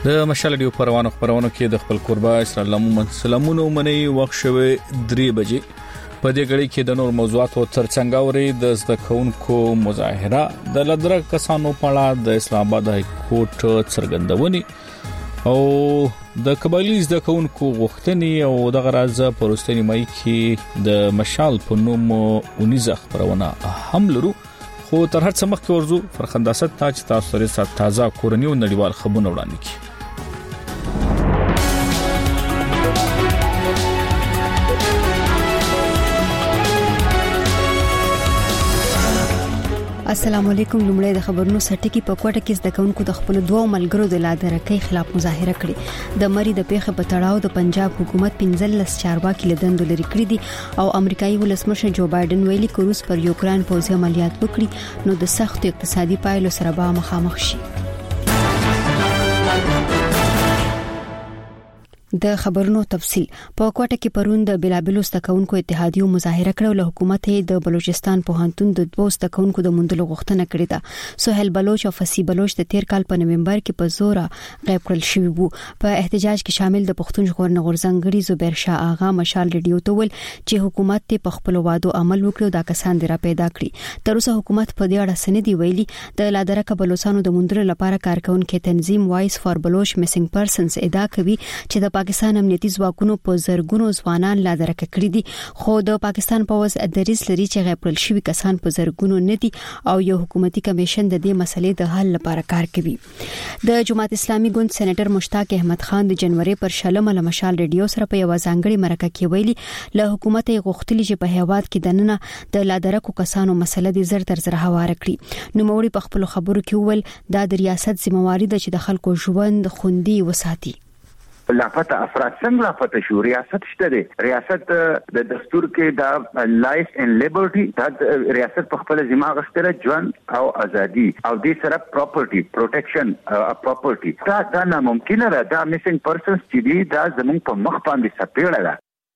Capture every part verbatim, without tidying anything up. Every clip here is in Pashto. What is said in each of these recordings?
د مشال ډیو پروانو خبرونو کې د خپل قربا اسرائیل عموما سلامونه منی وخت شوه درې بجې په دې غړي کې د نور موضوعاتو ترڅنګ اوري د زده کوونکو مظاهره د لدرک کسانو په اړه د اسلام آباد های کورټ څرګندونی او د قبایلی زده کوونکو غوښتنې او د غراز پروستنی مای کې د مشال په نوم اونیزه خبرونه هم لرو خو تر هر څه مخکې ورزو فرخنداست تاج تاسو سره تازه کورنیو نړیوال خبرونه وړاندې کی السلام علیکم. لومړی د خبرونو سرټکی په کوټه کې د کونکو د خپل دوه ملګرو د لادرکۍ خلاف مظاهره کړې. د مری د پیښه په تړاو د پنجاب حکومت پنځلس چارواکي لدند لري کړی دي او امریکایي ولسمشر جو بایدن ویلي چې روس پر یوکران پوځي عملیات وکړي نو د سخت اقتصادي پایلو سره به مخامخ شي. د خبرونو تفصيل په کوټه کې پرون د بلابلو ستکونکو اتحادیو مظاهره کړو. له حکومت د بلوچستان پوهنتون د دوه ستکونکو د مندلو غوښتنه کړې ده. سہیل بلوچ او فصیح بلوچ د تیر کال په نومبر کې په زور غیب کړل شوی وو. په احتجاج کې شامل د پښتون ژغورنې غورځنګړي زبیر شاه آغا مشال ریډیو ته ول چې حکومت ته په خپل وادو عمل وکړي دا کسان درا پیدا کړي. تر اوسه حکومت په دې اړه سندې ویلي. د لادرکه بلوچستانو د مندلو لپاره کارکونکو تنظیم وایس فار بلوچ میسنګ پرسنز ادعا کوي چې د پاکستان امنیتي ځواکونو په زرګونو ځوانان لادرکه کړی دي خو د پاکستان پوز دریس لري چې غیب کړل شوی کسان په زرګونو نه دي او یو حکومتي کمیشن د دې مسلې د حل لپاره کار کوي. د جماعت اسلامي ګوند سېنیټر مشتاق احمد خان د جنوري پر شلمه له مشال ریډیو سره په یو ځانګړي مرکه کې ویلي له حکومت غوښتلی چې په هیواد کې دننه د لادرکو کسانو مسله د زر تر زر هوار کړي. نو موري په خپل خبرو کې وویل دا د ریاست ذمہواری ده چې د خلکو ژوند خوندي وساتي. لافته افراد څنګه لافته شو ریاست شته دی. ریاست د دستور کې دا لایف ان لیبرټي دا ریاست په خپل ذمہ غستره ژوند او ازادي او د سره پراپرټي پروټیکشن پراپرټي دا دا ناممکن را دا میسنګ پرسنز چې دی دا زموږ په مخ باندې سپېړه ده.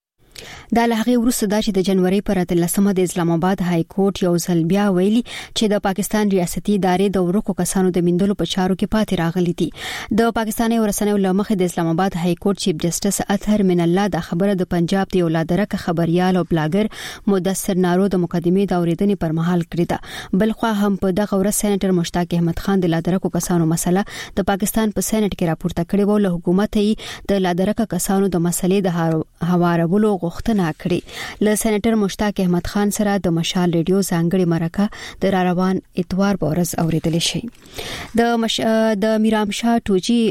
دا لغه ورسته د چې د جنوري پر اتلسمه د اسلام آباد های کورټ یو ځل بیا ویلي چې د پاکستان ریاستي ادارې د ورکو کسانو د مندلو په چارو کې پاتې راغلي دي. د پاکستاني ورسنوي لمخه د اسلام آباد های کورټ چیف جسټس اطهر من الله د خبره د پنجاب د ولادرکه خبريال او بلاګر مدثر نارو د مقدمې د اوریدنې پر مهال کړی ده. بلخو هم په دغه ورځ سېنیټر مشتاق احمد خان د لادرکو کسانو مسله د پاکستان په سېنیټ کې راپورته کړې و. له حکومت یې د لادرکه کسانو د مسلې د هوارولو غوښتنه کړې. له سېنیټر مشتاق احمد خان سره د مشال ریډیو ځانګړي مرکه د روان اتوار په ورځ اوریدل شي. د مش... د میرام شاه ټوجي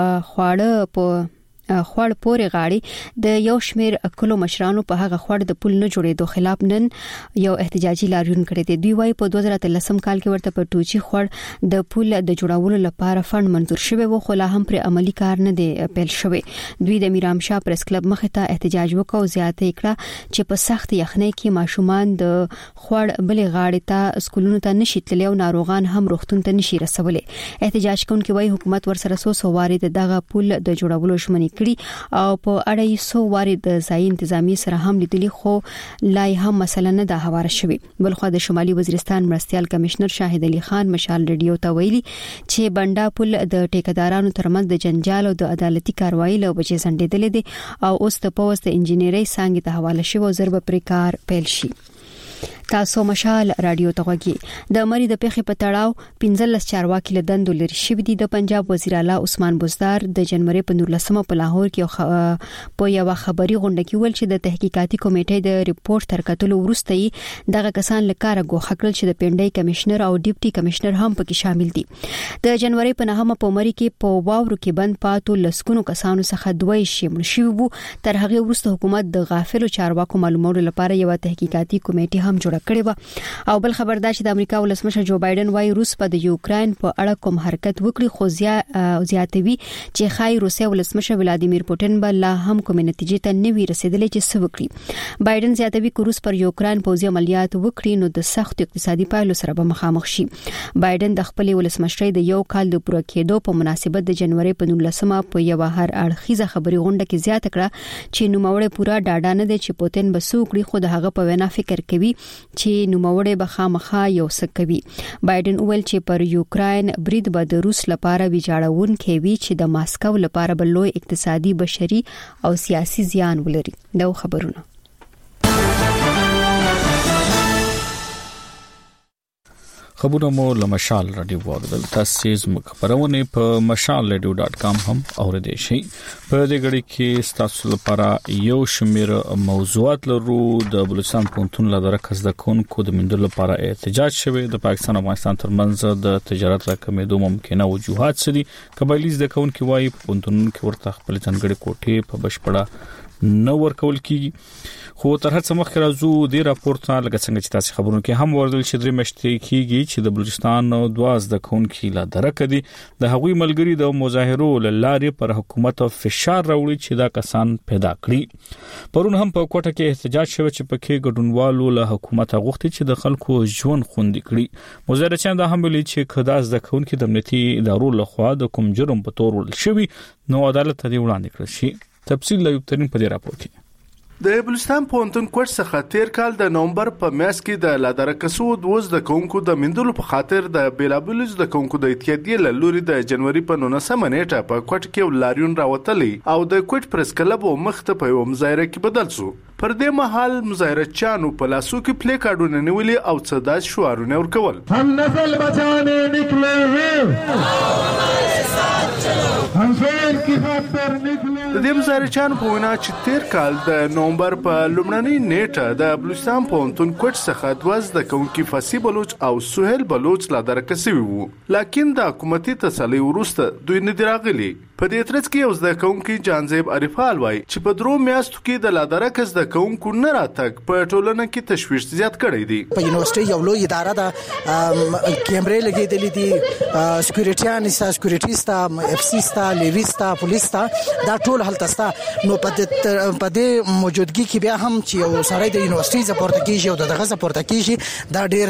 خواړه په خوړ پورې غاړي د یو شمیر کلو مشرانو په هغه خوړ د پول نه جوړېدو خلاف نن یو احتجاجي لاریون کړی دی. دوی وايي په دوه زره اتلسم کال کې ورته په ټوچی خوړ د پول د جوړولو لپاره فند منظور شوی و خو لا هم پر عملی کار نه دی پیل شوی. دوی د میرام شاه پریس کلب مخ ته احتجاج وکاو زیاته کړه چې په سخت یخنۍ کې ماشومان د خوړ بلې غاړې ته سکولونو ته نشي تللی او ناروغان هم روغتون ته نشي رسولي. احتجاج کوونکي وايي حکومت ورسره سو سو واري دغه پول د جوړولو شمنې کړی او په اړه یې سو واري د ځای انتظامی سره هم لیدلی خو لای هم مسله نه د حواله شوی. بلخو د شمالي وزیرستان مرستيال کمشنر شاهد علي خان مشال ریډیو ته ویلي چې بنډا پول د ټیکدارانو ترمنځ د جنجال او د عدالتي کاروایی له وجې سندېدل دي او اوس د پوسټ انجینری څنګه ته حواله شوی او ضرب پر کار پیل شي. تاسو مشال رادیو ته غږی د مری د پیښې په تړاو پنځلس چارواکي لدند لري شوی دي. د پنجاب وزیر اعلی عثمان بزدار د جنوري په نولسمه په لاهور کې په یو خبري غونډه کې ول چې د تحقیقاتي کمیټې د ریپورت تر کتلو وروسته دغه کسان لکاره غوښه کړل چې د پنډای کمشنر او ډیپټي کمشنر هم پکې شامل دي. د جنوري په نهمه په مری کې په واورو کې بند پاتو لسکونو کسانو څخه دوی شامل شوی وو. تر هغه وروسته حکومت د غافلو چارواکو معلوماتو لپاره یو تحقیقاتي کمیټه هم جوړه کړې و. او بل خبردار چې د امریکا ولسمشر جو بایدن وايي روس په د یوکرين په اړه کوم حرکت وکړي خو زیاتوي چې خای روسیا ولسمشر ولادیمیر پوتین به لا هم کوم نتیجې ته نه وي رسیدلې چې څه وکړي. بایدن زیاتوي چې روس پر یوکرين پوځي عملیات وکړي نو د سخت اقتصادي پایلو سره به مخامخ شي. بایدن د خپل ولسمشر د یو کال د پوره کېدو په مناسبت د جنوري په نولسمه په یو هر اړخیزه خبري غونډه کې زیاته کړه چې نو موړې پورا ډاډه نه دي چې پوتین به سوکړي خو د هغه په وینا فکر کوي چې نوموړی به خامخا یو څه کوي. بایدن وویل چې پر یوکراین برید به د روس لپاره ویجاړونکی وي چې د ماسکو لپاره به لوی اقتصادي، بشري او سیاسي زیان ولري. دا خبرونه خبرونه مو له مشال رادیو واردل. تاسو زموږ خبرونه په مشال رادیو ډاټ کام هم اوریدئ شئ. په دې غړي کې تاسو لپاره یو شمېر موضوعات لرو. د بلوچستان پونتون لپاره کس د کونکو د مندل لپاره احتجاج شوی. د پاکستان او افغانستان ترمنځ د تجارت راکمېدو ممکنه وجوهات سدي. قبایلیز د کونکو وايي په پونتونونو کې ورته خپل ځانګړي کوټې په بشپړه نو ورکول کیږي. خو تر هڅه مخکې راځو د راپورټ نه لکه څنګه چې تاسو خبرونه کې هم وردل چې درې مشتري کیږي چې د بلوچستان او دواز د کونکو لا درکه دي. د هغوی ملګری د مظاهرو لارې پر حکومت او فشار راوړي چې دا کسان پیدا کړي. پرون هم په کوټه کې احتجاج شوی چې پکې ګډونوالو له حکومت غوښتي چې د خلکو ژوند خوندي کړي. مظاهرچیان دا هم ویلي چې کداز د کونکو د امنیتي ادارو لخوا د کوم جرم په تور ول شوی نو عدالت ته وړاندې کړل شي. تفصیل له یو ترين په دې راپور کې. د بلوچستان پونتون کوټ څخه تیر کال د نومبر په میاشت کې د لادرکسو دوز د کونکو د مندلو په خاطر د بیلابلز د کونکو د اتحادیې له لوري د جنوري په نولسمه نیټه په کوټ کې لاریون راوتلی او د کوټ پریس کلب مخته په مظاهره کې بدل شو. پر دې مهال مظاهرچیانو په لاسو کې پلی کارډونه نیولي او څه شعارونه ورکول. هم نسل بچانے نکلے هم شهر کی خاطر نکلے. د دې مظاهرچیانو په وینا چې تیر کال د نومبر په لومړنۍ نیټه د بلوچستان پونتون کوټ څخه دوز د کونکو فاسی بلوچ او سهیل بلوچ لا درکسي وو. لکه د حکومتي تسلی ورسته دوی نه دراغلي. په دې ترڅ کې اوس د کونکو جانزیب عارفال وای چې په درو میاشتو کې د لادرکس د کونکو نه راتګ په ټولنه کې تشویش زیات کړی دی. په یونیورسيټي یو لوی اداره ده، کیمرې لګېدلې دي، سکیورټیان ستا سکیورټیستا اف سی ستا لیویستا پولیستا دا ټول هلته ستا. نو په دې په دې موجودګي کې بیا هم چې یو سړی د یونیورسيټي زپورت کیږي او دغه زپورت کیږي دا ډیر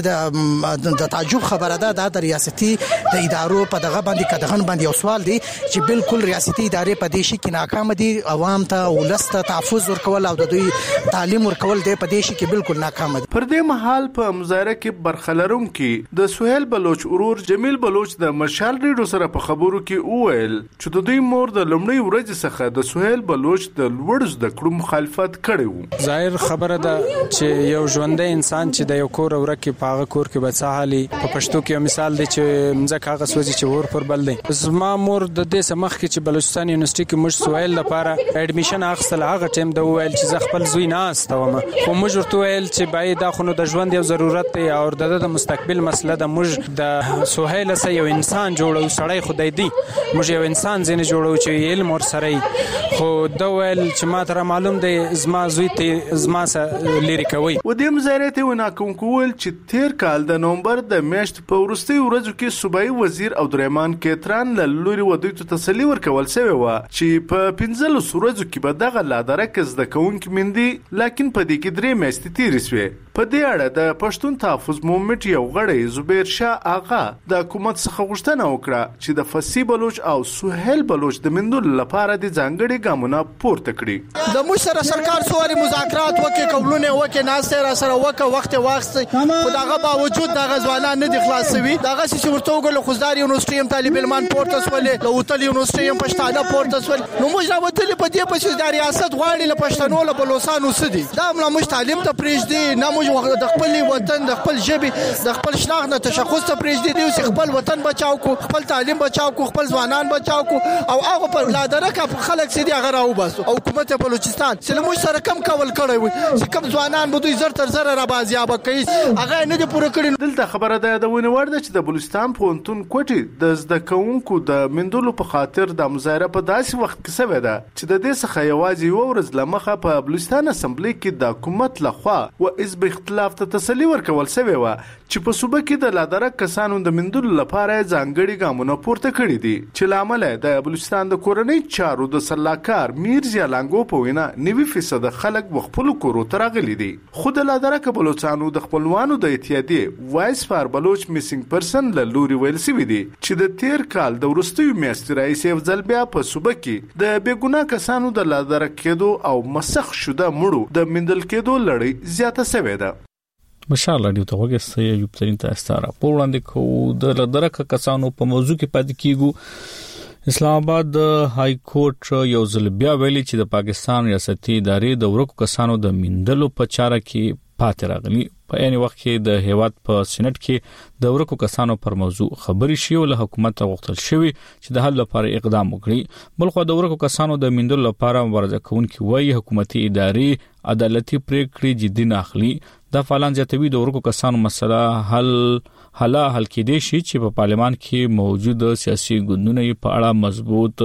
د د تعجب خبره ده. د ریاستي د ادارو په دغه باندې کدهن باندې یو سوال دی چې بالکل ریاستي ادارې په دې شي کې ناکام دي. عوام ته ولسته تحفظ ورکول او د دوی تعلیم ورکول دی په دې شي کې بالکل ناکام دي. پر دې مهال په مظاهره کې برخلرونکو د سهیل بلوچ ورور جمیل بلوچ د مشال ریډیو سره په خبرو کې وویل چې د دوی مور د لومړی ورځ څخه د سهیل بلوچ د لوړ زده کړو مخالفت کړی وو. ظاهر خبره ده چې یو ژوندۍ انسان چې د یو کور ورکه په هغه کور کې به ساحالي په پښتو کې مثال دی چې مزه کاغه سوځي چې ور پر بل دی. زما مور د دې سمخ کې چې بلوچستان یونیورسيټي کې موږ سویل لپاره اډمیشن اخیستل هغه ټیم د ویل چې ز خپل زوی نه استوم خو موږ ورته ویل چې باید دا خو د ژوند یو ضرورت دی او د مستقبل مسله د موږ د سهیل سره یو انسان جوړو سړی خدای دی موږ یو انسان زینه جوړو چې علم ور سره خو دا ویل چې ما ته معلوم دی زما زوی ته زما سره لری کوي. و دې مظاهره ته ونا کوم کول چې تیر کال د نومبر د میاشت په ورستي ورځو کې صوبایي وزیر عبدالرحمن کیتران له لوري ودی ته تسلی ورکول شوی و چې په پنځلو ورځو کې به دغه لادرکز د کونکو مندي لکن په دې کې درې میاشتې تیرې شوې. په دې اړه د پښتون تحفظ مومنټ یو غړی زبیر شاه آغا د حکومت څخه غوښتنه وکړه چې د فسی بلوچ او سهیل بلوچ د مندل لپاره د ځانګړي ګامونه پورته کړي. د موږ سره سرکار سوري مذاکرات وکړي قبولونه وکړي ناسته را سره وکړه وخت واخستي خو دغه باوجود دغه ځوانان نه دي خلاصوي. دغه چې ورته وګړو خوزدار یونیورسيټي هم طالب علمان پورته سولې له وتل یونیورسيټي هم پښتانه پورته سول. نو موږ راوتل په دې پښې د ریاست غواړي له پښتنو له بلوچستانو سدي دا موږ تعلیم ته پرېږدي نه موږ د خپل وطن د خپل ژبه د خپل شناخت نه تشخص ته پرېږدي چې خپل وطن بچاو کو خپل تعلیم بچاو کو خپل ځوانان بچاو کو او هغه پر لادرکه خلک سدي هغه راو بس او حکومت بلوچستان چې موږ سره کم کول کړی وي چې کم ځوانان به دوی زر تر زر را بازیاب کوي هغه نه دي پوره کړی. دلته خبره ده د ونه ورده چې د بلوچستان پونتون کوټي د زده کوونکو د مندلو په خاطر د مظاهره په داسې وخت کې سوي ده چې د دې څخه یوازې یو ورځ لمخه په بلوچستان اسمبلی کې د حکومت لخوا و حزب اختلاف ته تسلی ورکول شوی و چې په صوبه کې د لادرک کسانو د مندلو لپاره ځانګړي ګامونه پورته کړی دي چې لامل د بلوچستان د کورنۍ چارو د سلاکار میرزا لانګو په وینا نوي فیصد خلک خپل کورو ته راغلي دي. خو د لادرک بلوچستانو د خپلوانو د اتحادیې وایس فار بلوچ میسنګ پرسن له لوري ویل شوی دی چې د تیر کال د ورستیو میاشتې راځي افضل بیا په صوبه کې د بیګناه کسانو د لادرک کېدو او مسخ شوه مړو د مندل کېدو لړۍ زیاته شوې ده. مشال رادیو ته وګورئ یو ترين تاسو ته راپور وړاندې کوو د لدرکه کسانو په موضوع کې پاتې کیږو. اسلام آباد های کورټ یو ځل بیا ویلي چې د پاکستان ریاستي ادارې د ورکو کسانو د میندلو په چاره کې پاتې راغلي. په عین وخت کې د هیواد په سېنات کې د ورکو کسانو پر موضوع خبري شي او له حکومت غوښتل شوی چې د حل لپاره اقدام وکړي. بلخو د ورکو کسانو د میندلو لپاره مبارزه کوونکي وایي حکومتي ادارې عدالتي پریکړې جدي نه اخلي. دا فعالان زیاتوي د ورکو کسانو مسله حل حل حل کېدې شي چې په پارلمان کې موجود سیاسي ګوندونه په اړه مضبوط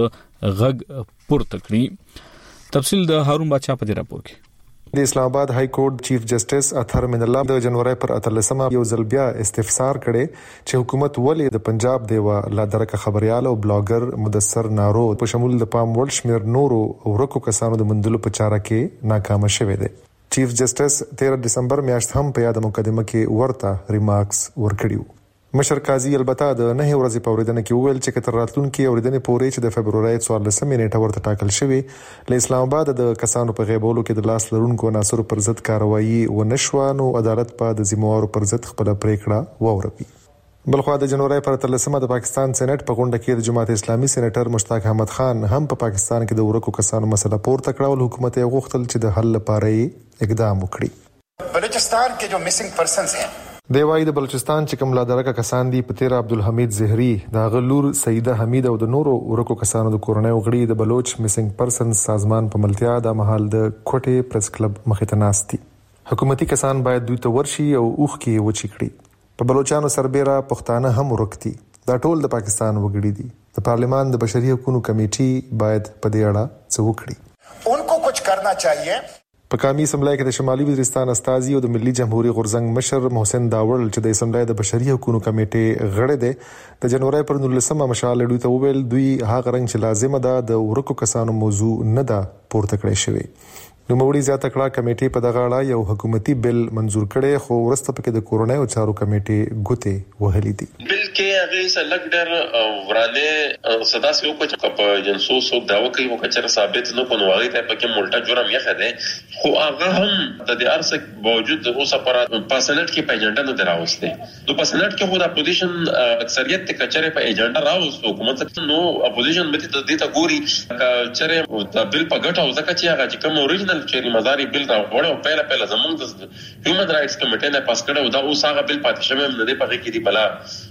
غږ پورته کړي. تفصیل د هارون بادشاہ په دې راپور کې. د اسلام آباد های کورټ چیف جسټس اطهر من الله د جنوري پر اتلسمه یو ځل بیا استفسار کړي چې حکومت ولې د پنجاب دیوا لا درکه خبريال او بلاګر مدثر نارو په شمول د پام ورلد شمیر نورو ورکو کسانو د مندلو په چاره کې ناکام شوه دي. چیف جسټس تیرہ دسمبر میاشت هم په یاد مقدمه کې ورته ریمارکس ورکړیو. مشر قاضي البته د نه ورځې په اوریدنه کې وویل چې کتر راتلونکي اوریدنې پورې چې د فبرवरी څوارلسمې نیټه ورته ټاکل شوی له اسلام آباد د کسانو په غیبولو کې د لاس لرونکو عناصر پر ضد کاروایی و نشوانو عدالت په د ذمہوارو پر ضد خپل پریکړه وورپی. بلخو د جنوري پر اتلسمه د پاکستان سېنات په غونډه کې د جماعت اسلامي سېنیټر مشتاق احمد خان هم په پاکستان کې د ورکو کسانو مسله پورته کړه او حکومت یې غوښتل چې د حل لپاره اقدام وکړي. بلوچستان کې جو मिसिंग पर्सنز ہیں دی وايي د بلوچستان چې کوم لا درکه کسان دي په تیر عبدالحمید زهري د غلور سیده حمید او د نورو ورکو کسانو د کورنۍ غړي د بلوچ میسنګ پرسن سازمان په ملتیا د محل د کوټه پریس کلب مخې ته ناستي. حکومتي کسان باید دوی ته ورشي او اوخ کې وچی کړي. په بلوچستان سربېره پښتانه هم ورکتي. دا ټول د پاکستان وګړي دي. د پارلمان د بشري حقوقو کمیټي باید په دې اړه څه وکړي. انکو کچھ کرنا چاہیے. په قومي اسمبلی کې د شمالي وزیرستان استازي او د ملي جمهوریت غورزنګ مشر محسن داوړ چې د اسمبلی د بشري حقوقو کمیټې غړی دی د جنوري پر نولسمه مشال لړۍ ته وویل دوی هغه رنګ چې لازمه ده د ورکو کسانو موضوع نه ده پورته کړی شوی. نو موړي زیاته کړه کمیټې په دغه اړه یو حکومتي بل منزور کړي خو ورسته پکې د کورونای او چارو کمیټې ګوته وهلې دي. بل کې هغه سلګ ډېر ورانه صدا سيو کو چې په جنسوس او داوا کوي او کچره ثابت نه کوي واغې ته پکې ملټا جرم یې خده خو هغه هم د دې ارسک باوجود د اوسه پر پاسنټ کې په ایجنډا نه دراوسته نو پاسنټ کې خو د اپوزیشن اکثریت ته کچره په ایجنډا راوست حکومت نو اپوزیشن به د دې ته ګوري کچره د بل په ګټه او ځکه چې هغه چې کوم اوریجنل چې مزاري بل دا وړو پهله پهله زمونږ د هیومن رائټس کمیټې نه پاس کړو دا اوس هغه بل پاتې شوی نه دی په کې دی بلا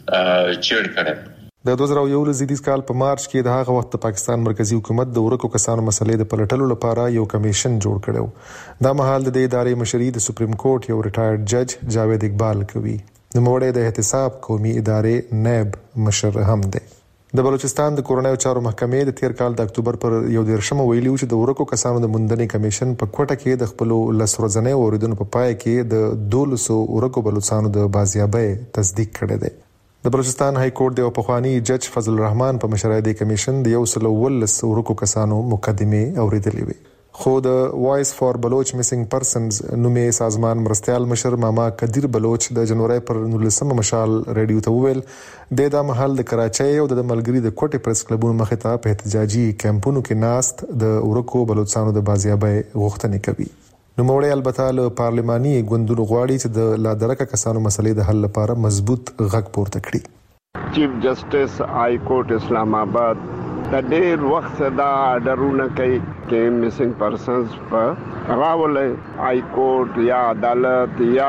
چیړ کړي. د دوه زره یو لزیدیز کال په مارچ کې د هغه وخت پاکستان مرکزی حکومت د ورکو کسانو مسلې د پلټلو لپاره یو کمیشن جوړ کړو. دا مهال د ادارې مشري د سپریم کورټ یو ریټایرډ جج جاوید اقبال کوي. د موړې د احتساب قومي ادارې نیب مشر هم دی. د بلوچستان د کورنۍ چارو محکمې د تیر کال د اکتوبر پر یو دیرشمه ویلي چې د ورکو کسانو د مندنې کمیشن په کوټه کې د خپل لسرځنې اوریدونکو په پای کې د دولسو ورکو بلوچستانو د بازیابۍ تصدیق کړی دی. د بلوچستان های کورټ د پخوانی جج فضل الرحمن په مشرۍ د کمیشن د یو سل ولس ورکو کسانو مقدمه اوریدلې وي. خو د وایس فار بلوچ میسنګ پرسنز نومې سازمان مرستيال مشر ماما قدیر بلوچ د جنوري پر نولسمه مشال ریډیو ته وویل د د محل د کراچۍ او د ملګری د کوټه پریس کلبونو مخې ته په احتجاجي کمپونو کې ناست د ورکو بلوچستانو د بازیابۍ غوښتنې کوي. نو موړې البته له پارلماني ګوندونو غواړي چې د لا درکه کسانو مسلې د حل لپاره مضبوط غږ پورته کړي. چیف جسټس های کورټ اسلام آباد د ډېر وخت دا آرډرونه کوي چې میسنګ پرسنز په راولې های کورټ یا عدالت یا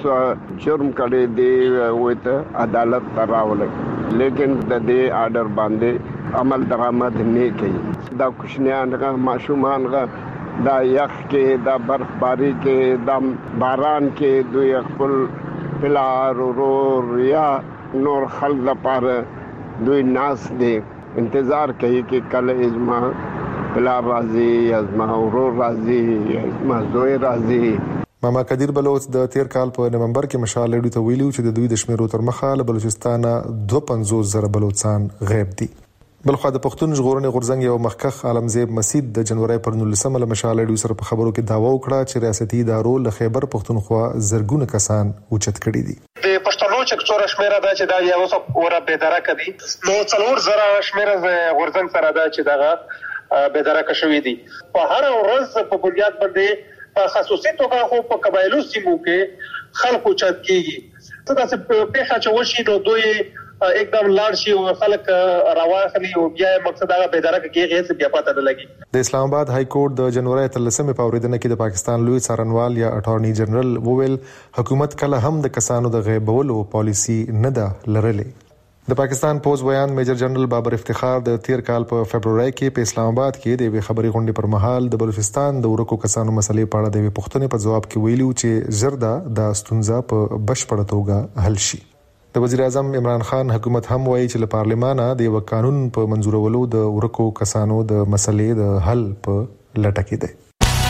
جرم کړي دی وته عدالت ته راولې لیکن د دې آرډر باندې عمل درآمد نه کوي. دا کوشنیان غا ماشومان غا دا یخ کې دا برفباری کې دا باران کې دوی خپل پلار ورور یا نور خلک لپاره دوی ناس دی انتظار کوي چې کله ازما پلار راځي ازما ورور راځي ازما زوی راځي. ماما قدیر بلوچ د تیر کال په نومبر کې مشال لړۍ ته ویلو چې د دوی د شمیرو تر مخه له بلوچستان دوه پنځوس زره بلوچستان غیب دي. بلخو د پښتون ژغورنې غورځنګ یو مخکخ عالمزیب مسید د جنوري پر نولسمه له مشال لړۍ سره په خبرو کې داوا وکړه چې ریاستي ادارو له خیبر پښتونخوا زرګونه کسان اوچت کړي دي. د پښتنو چې څوره شمیره ده چې دا یو څه اوره به درکه دي نو څلور زره شمیره غورځنګ سره ده چې دا به درکه شوې دي. په هر ورځ په بنیاد باندې په خصوصي توګه خو په قبایلو سیمو کې خلکو چت کیږي ته دا څه په خاطر وشي نو دوی एकदम لاړ شي او خلک راوخلي او بیا مقصد هغه بیدارکه کېږي چې بیا پته نه لګي. د اسلام آباد های کورټ د جنوري تلسمه په اوریدنه کې د پاکستان لوی څارنوال یا اټارنی جنرال وویل حکومت کله هم د کسانو د غیبولو پالیسی نه ده لرلې. د پاکستان پوز بیان میجر جنرال بابر افتخار د تیر کال په فبرवरी کې په اسلام آباد کې د وی خبري غونډې پر مهال د بلوچستان د ورکو کسانو مسلې په اړه د پوښتنې په جواب کې ویلو چې زردا د ستونزه په بشپړه توګه حل شي. د وزیر اعظم عمران خان حکومت هم وایي چې له پارلمانه د یو قانون په منزورولو د ورکو کسانو د مسلې د حل په لټه کې دی.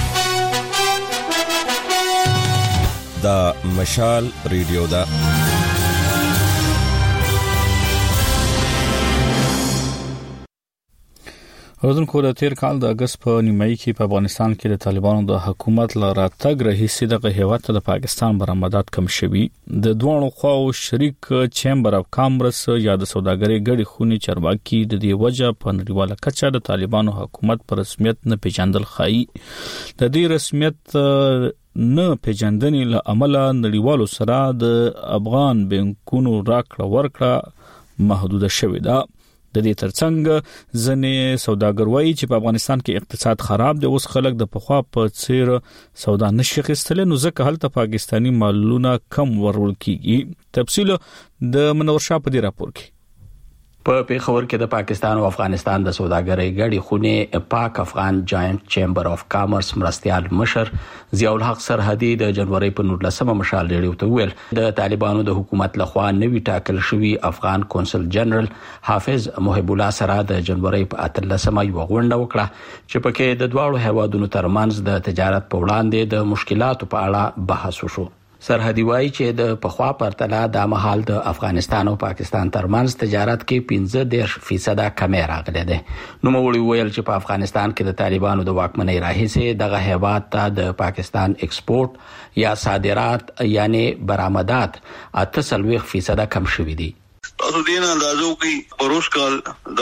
دا مشال ریډیو دا اوردونکو د تیر کال د اگست په نیمایي کې په افغانستان کې د طالبانو د حکومت ل راتګ رئیس دغه هیواد ته د پاکستان برآمدات کم شوي. د دوه خواو شریک چیمبر اف کامرس یا د سوداګرۍ ګډي خونی چارواکي د دې وجه په نړیواله کچه د طالبانو حکومت پر رسمیت نه پیژندل خایي. د دې رسمیت نه پیژندنې له امله نړیوالو سره د افغان بانکونو راکړه ورکړه محدوده شوې ده. د دې ترڅنګ ځنې سوداګر وایي چې په افغانستان کې اقتصاد خراب دی، اوس خلک د پخوا په څیر سودا نشي خستل، نو ځکه هلته پاکستانی مالونه کم ورول کیږي. تفصیل د منور شاه په دې راپور کې. په پیښور کې د پاکستان او افغانستان د سوداګرۍ ګډي خونې پاک افغان جاینټ چیمبر اف کامرس مرستيال مشر ضیاء الحق سرحدي د جنوري په نولسمه مشال ریډیو ته ویل د طالبانو د حکومت لخوا نوی ټاکل شوی افغان کونسل جنرال حافظ محب الله سره د جنوري په اتلسمه یو غونډه وکړه چې پکې د دواړو هیوادونو ترمنځ د تجارت په وړاندې د مشکلاتو په اړه بحث وشو. سرحدي وایي چې د پخوا پرتله د مهال د افغانستان او پاکستان ترمنځ تجارت کې پنځه دېرش فیصد کمی راغلی دی. نو موږ ویل چې په افغانستان کې د طالبانو د واکمنۍ راهیسې دغه هیواد ته د پاکستان ایکسپورټ یا صادرات یعنی برآمدات اته څلوېښت فیصد کم شوي دي. تاسو دین اندازو کې پروس کال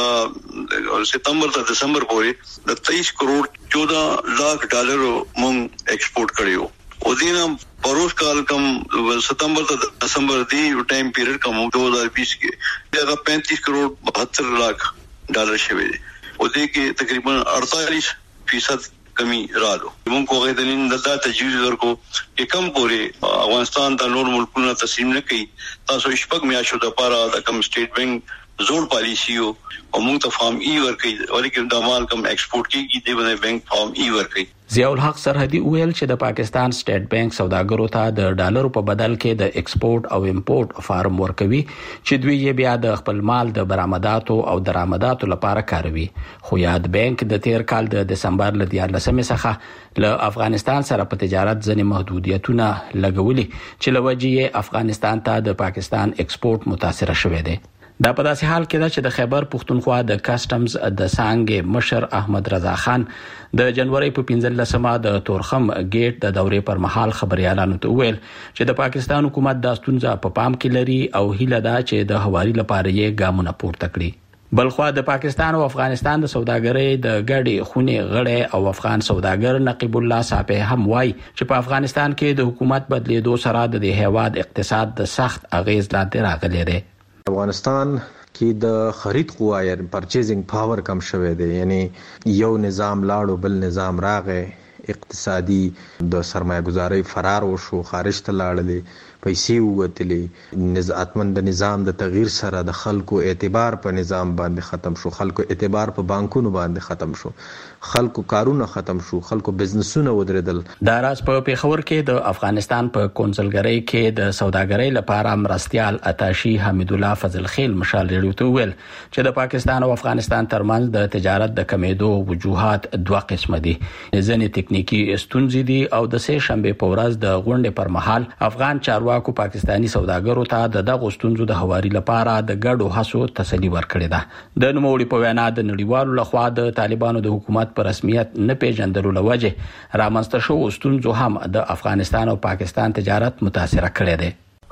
د ستمبر ته دسمبر پورې د تیئیس کروڑ چودہ لاکھ ډالر مونږ ایکسپورټ کړیو. او دینه پروس کال کم ستمبر ته دسمبر دی ټایم پیریډ کم دو ہزار بیس کې هغه پینتیس کروڑ بہتر لاکھ ډالر شوی دی. او دې کې تقریبا اڑتالیس فیصد کمی رالو. موږ کوغه د نن د تجویز ورکو چې کم پوري افغانستان د نور ملکونو تسلیم نه کوي. تاسو شپږ میاشتو د پاره د کم سټیټ بانک زور پالیسیو او موږ ته فارم ای ورکړي ولیکن د مال کم ایکسپورټ کیږي دی باندې بانک فارم ای ورکړي. ضیاء الحق سرحدي ویل چې د پاکستان سټیټ بانک سوداګرو ته د ډالرو په بدل کې د ایکسپورټ او امپورټ فارم ورکوي چې دوی یې بیا د خپل مال د برآمداتو او درآمداتو لپاره کاروي. خو یاد بانک د تیر کال د دسمبر ل دیارلسمې څخه له افغانستان سره په تجارت ځنې محدودیتونه لګولي چې لوجې افغانستان ته د پاکستان ایکسپورټ متاثر شوی دی. دا په داسې حال کې ده چې د خیبر پښتونخوا د کسټمز د څانګې مشر احمد رضا خان د جنوري په پنځلسمه د تورخم گیټ د دورې پر مهال خبريالانو ته ویل چې د پاکستان حکومت د ستونزه په پام کې لري او هیله ده چې د هواري لپاره یې ګامونه پورته کړي. بلخوا د پاکستان او افغانستان د سوداګرۍ د ګډي خونې غړي او افغان سوداګر نقیب الله صاحب هم وایي چې په افغانستان کې د حکومت بدلیدو سره د دې هیواد اقتصاد د سخت اغیز لاندې راغلی دی. افغانستان کې د خرید قوا یا پرچیزینګ پاور کم شوی دی، یعنی یو نظام لاړو بل نظام راغی، اقتصادي د سرمایه گذاري فرار وشو، خارج ته لاړلې، پیسې ووتلې، نظامتمن د نظام د تغییر سره د خلکو اعتبار په نظام باندې ختم شو، خلکو اعتبار په بانکونو باندې ختم شو، خلکو کارونه ختم شو، خلکو بزنسونه ودرېدل. دا راز په پیښور کې د افغانستان په کونسلګرۍ کې د سوداګرۍ لپاره مرستيال اتاشي حمید الله فضل خیل مشال ریډیو ته ویل چې د پاکستان او افغانستان ترمنځ د تجارت د کمیدو وجوهات دوه قسمه دي. ځینې تکنیکی ستونزې دي او د سه شنبه په ورځ د غونډې پر مهال افغان چارواکو پاکستانی سوداګرو ته د دغه ستونزو د هواري لپاره د ګډو هڅو تسلی ورکړې ده. د نوموړي په وینا د نړیوالو لخوا د طالبانو د حکومت په رسمیت نه پیژندلو لوجه رامنځته شو ستونزو هم د افغانستان او پاکستان تجارت متاثر کړی دی.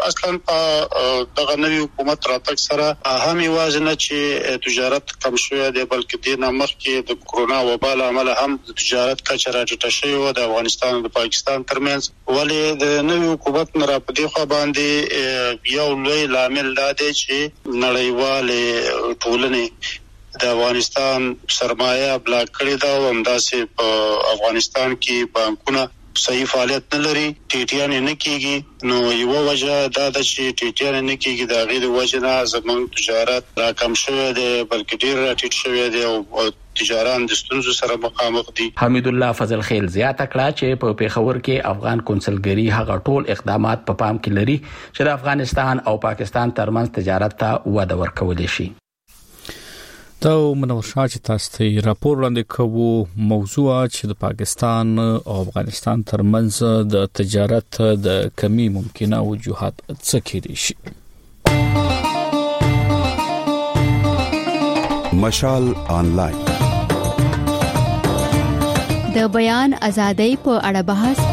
اصلا په دغه نوی حکومت راتګ سره هم یوازې چې تجارت کم شوی دی بلکې د نامخ کې د کرونا وبا له امله هم د تجارت کچه راټیټه شوې و د افغانستان او پاکستان ترمنځ. ولې د نوی حکومت نه را پدې خو باندې یو لوی لامل دا دی چې نړیوال ټولنې د افغانستان سرمایه بلاک کړې ده او همداسې په افغانستان کې بانکونه صحیح فعالیت نه لري، ټیټیان نه کیږي. نو یو وجه دا د چې ټیټیان نه کیږي د غیر وجه نه زموږ تجارت را کم شوی دی بلکې ډیر راټیټ شوی دی او تجاران د ستونزو سره مخامخ دي. حمید الله فضل خیل زیاته کړه چې په پیښور کې افغان کونسلګری هغه ټول اقدامات په پام کې لري چې د افغانستان او پاکستان ترمنځ تجارت ته وده ورکول شي. دا منور شاه چې تاسو ته راپور وړاندې کوو موضوع چې د پاکستان او افغانستان ترمنځ د تجارت د کمی ممکنه وجوهات څه کېدي شي. مشال آنلاین د بیان ازادۍ په اړه بحث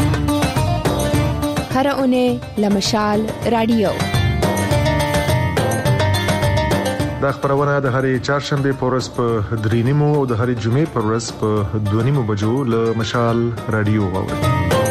هر اونۍ لمشال رادیو. دا خبرونه د هرې چهارشنبه په ورځ په درې نیمو او د هرې جمعې په ورځ په دوه نیمو بجو له مشال رادیو واورئ.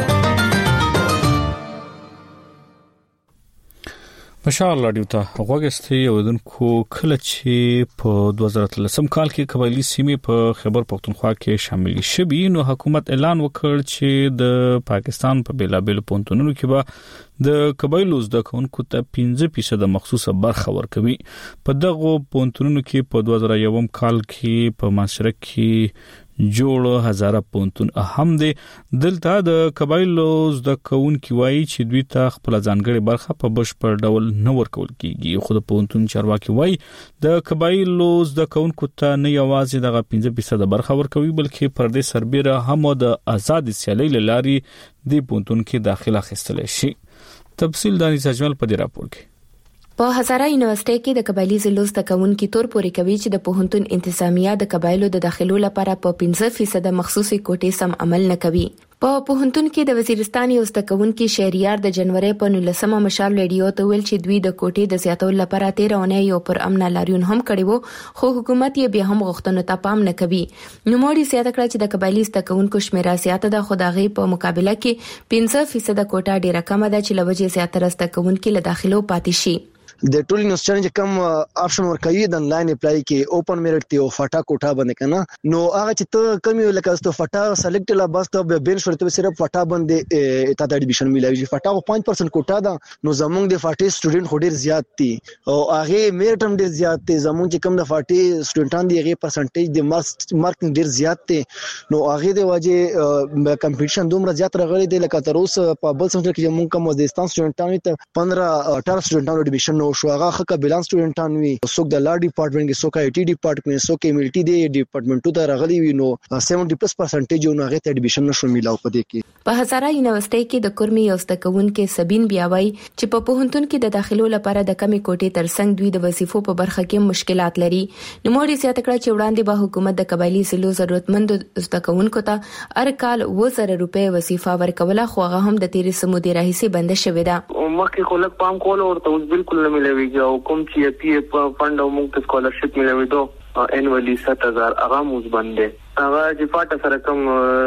مشال رادیو ته غوښتي ودونکو کله چې په دوه زره اتلسم کال کې قبایلی سیمې په خیبر پختونخوا کې شامل شوي نو حکومت اعلان وکړ چې د پاکستان په بیلابیل پونتونونو کې به د قبایلو زده کوونکو ته پنځه فیصد مخصوصه برخه ورکوي. په دغه پونتونونو کې په دوه زره یوم کال کې په معاشره کې جوړ هزاره پونتون اهم دي. دلته د قبایلو زده کوونکو وایي چې دوی ته خپل ځانګړي برخه په بشپړ ډول نه ورکول کیږي. خو د پونتون چارواکي وایي د قبایلو زده کوونکو ته نه یوازې دغه پنځه فیصد برخه ورکوي بلکې پر دې سربېره هم د آزاد سیالۍ لارې د پونتون کې داخله اخیستل شي. تفصیل دانی سجمل په دې راپور کې. په هزاره یونیورسيټي کې د قبایلی ضلعو زده کوونکي تور پورې کوي چې د پوهنتون انتظامیه د قبایلو د داخلو لپاره په پنځه فیصد مخصوصي کوټې سم عمل نه کوي. په پوهنتون کې د وزیرستان یو زده کوونکي شهریار د جنوري په نولسمه مشال ریډیو ته ویل چې دوی د کوټې د زیاتولو لپاره تیر اونۍ یو پر امن لاریون هم کړی وو خو حکومت یې بیا هم غوښتنو ته پام نه کوي. نو موږ زیاته کړه چې د قبایلی زده کوونکو شمیره زیاته ده خو د غي په مقابله کې پنځه فیصد کوټه ډیره کمه ده چې لوجه زیاتره زده کوونکي له داخلو پاتې شي. د ټول یونیورسيټي چې کوم آپشن ورکوي د انلاین اپلای کې اوپن میرټ ته او فټا کوټه باندې کنه نو هغه چې ته کم یو لکه ست فټا سلیکټ لا بس ته بین شورته صرف فټا باندې ته د اډمیشن ملایي فټا خو پنځه پرسنټ کوټه ده نو زمونږ د فټي سټوډنټ خو ډیر زیات دي او هغه میرټ هم ډیر زیات دي. زمونږ چې کوم د فټي سټوډنټان دي هغه پرسنټیج د مارکس مارکینګ ډیر زیات دي نو هغه د واجه کمپټیشن دومره زیات راغلي دي لکه تر اوسه په بل سمستر کې موږ کوم وزیرستان سټوډنټانو ته پندرہ اٹھارہ سټوډنټانو اډمیشن نو شو هغه بیلانس سټوډنټان وي څوک د لا ډپارټمنټ کې څوک آی ټي ډپارټمنټ څوک ایملټي دی ډپارټمنټو ته راغلي وي نو سیونټي پلس پرسنټیج نو هغه ته اډمیشن نشو میلاو پدې کې. په هزاره یونیورسيټي کې د کورمي یو زده کوونکي سبین بیاوي چې په پوهنتون کې د داخلو لپاره د کمی کوټې ترڅنګ دوی د وظیفو په برخه کې مشکلات لري. نو موږ زیاته کړه چې وړاندې به حکومت د قبایلی ضلعو ضرورتمند زده کوونکو ته هر کال و زره روپۍ وظیفه ورکوله خو هغه هم د تیرې سمودي راهیسي بند شوې ده. مخکې خلک پام کول او ته اوس بالکل نه ملويږي او کوم چې پی اف فند او موږ ته سکالرشپ ملوي دو انوالي سات هزار هغه موږ باندې هغه چې پاټه سره کوم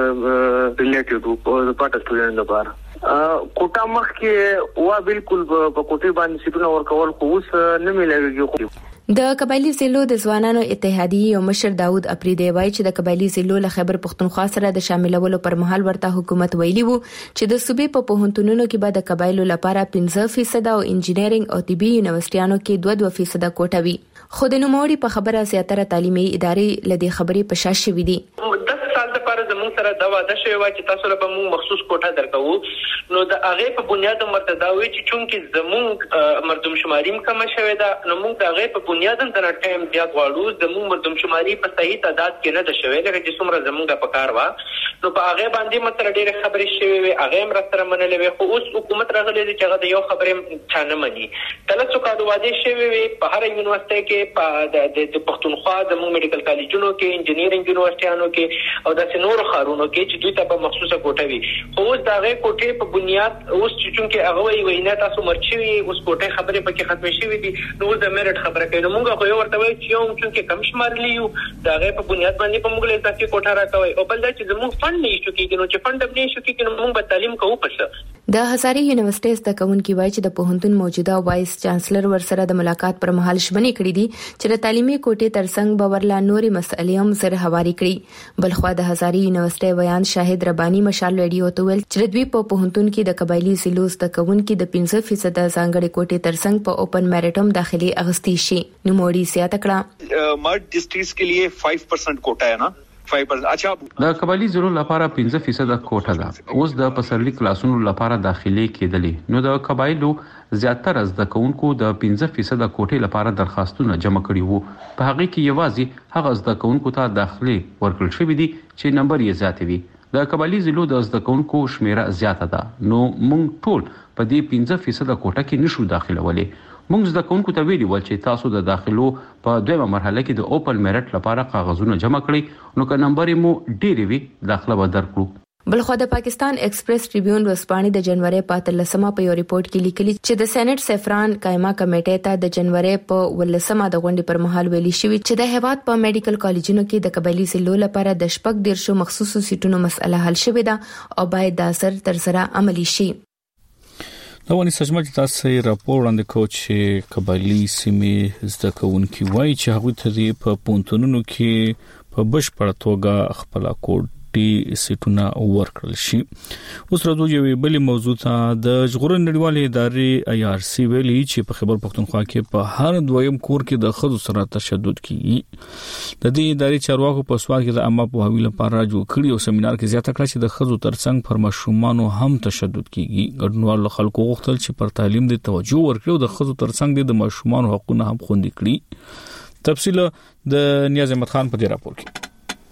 ریلیټیو او پاټه سټوډنټ لپاره کوټه مخکې وا بالکل په کوټه باندې سټونه ورکول خو اوس نه ملويږي. د قبایلی ضلعو د ځوانانو اتحادیه یو مشر داوود اپریدی وایي چې د قبایلی ضلعو له خیبر پختونخوا سره د شاملولو پر مهال ورته حکومت ویلي وو چې د صوبې په پوهنتونونو کې به د قبایلو لپاره پنځه فیصد او انجینرینګ او طبي یونیورسيټیانو کې دوه دوه فیصد کوټه وي. خو د نوموړي په خبره زیاتره تعلیمي ادارې لدی خبرې په شاش شوې دي. دغه سال لپاره زموږ سره دا وعده شوی و چې تاسو له موږ مخصوص کوټه درکو نو د هغه په بنیاد مرتدا وی چې چونکې زموږ مردم شماریم کم شوی دا نو موږ د هغه په بنیاد د ټایم زیات غواړو زموږ مردم شماري په صحیح تعداد کې نه د شوی لکه چې څومره زموږ په کار وا نو په هغه باندې متر ډېر خبرې شوی وي هغه هم راستره منلې وي خو اوس حکومت راغلی دی چې هغه د یو خبرې چانه مني. تلڅو کادو واده شوی وي په هر یونیورسيټي کې په د پښتونخوا د میډیکل کالجونو کې انجینرینګ یونیورسيټیانو کې او د نور خارونو کې چې دوی ته په مخصوصه کوټه وي. خو اوس دا غي کوټه په بنیاد اوس چې چې هغه وی وینا تاسو مرچوي اوس کوټه خبره پکې ختم شوې دي نو د میرټ خبره کوي. نو موږ خو یو ورته وایو چې یو چې کم شمارلی یو دا غي په بنیاد باندې په موږ له تاسو کوټه راکوي او بل دا چې زموږ فند نه شو کېږي نو چې فند نه شو کېږي نو موږ به تعلیم کوو پښه. د هزاري یونیورسيټي زده کوونکي وایي چې د پوهنتون موجوده وایس چانسلر ورسره د ملاقات پر مهال شبني کړې دي چې د تعلیمي کوټې ترڅنګ باورلا نوري مسئلې هم سره هواري کړي. بلخوا د هزاري یونیورسيټي ویان شاهد رباني مشال ریډیو ته ویل چې دوی په پوهنتون کې د قبایلی ضلعو زده کوونکي د پنځه فیصد ځانګړي کوټې ترڅنګ په اوپن میرټم داخلي اغستی شي. نو موړي زیاته کړه مرد ډسټریکټس के लिए पाँच परसेंट कोटा है ना اچھا د قبایلی ضلعو لپاره پنځه فیصد کوټه ده. اوس د پسرلي کلاسونو لپاره داخلي کېدلې نو د قبایلو زیاتره زده کوونکو د پنځه فیصد کوټې لپاره درخواستونه جمع کړي وو. په هغه کې یوازې هغه زده کوونکو ته داخلي ورکړل شوی دي چې نمبر یې زیات وي. د قبایلی ضلعو د زده کوونکو شمیره زیاته ده نو موږ ټول په دې پنځه فیصد کوټه کې نشو داخلولې. موږ زده کوونکو ته ویلي ول چې تاسو د داخلو په دویمه مرحله کې د اوپن میرټ لپاره کاغذونه جمع کړئ نو که نمبر مو ډیر وي داخله به درکړو. بلخو د پاکستان ایکسپریس ټریبیون ورځپاڼې د جنوري پاتلسمه په یو ریپورت کې لیکلي چې د سېنات سفران قائمه کمیټې ته د جنوري په ولسمه د غونډې پر مهال ویلي شوی چې د هیواد په میډیکل کالجونو کې د قبایلی ضلعو لپاره د شپږ ډیرشو مخصوصو سیټونو مسله حل شوې ده او باید د اثر تر سره عملی شي. دا ونی سجمه تاسو راپور وړاندې کوي چې قبایلی سیمې زده کوونکي وایي چې هغه ته په پونتونونو کې په بشپړه توګه خپل کوډ ټي سیټونه ورکړل شي. اوس راځو یو بل موضوع ته. د ژغورنې نړیوالې ادارې آی آر سی ویلي چې په خبر پښتونخوا کې په هر دویم کور کې د خځو سره تشدد کیږي. د دې ادارې چارواکو په سوال کې د عامه پوهاوي لپاره جوړ کړی او سیمینار کې زیاته کړه چې د خځو ترڅنګ پر ماشومانو هم تشدد کیږي. ګډونوال خلکو غوښتل چې پر تعلیم د توجه ورکړي او د خځو ترڅنګ د ماشومانو حقوقونه هم خوندي کړي. تفصیل د نیاز احمد خان په دې راپور کې.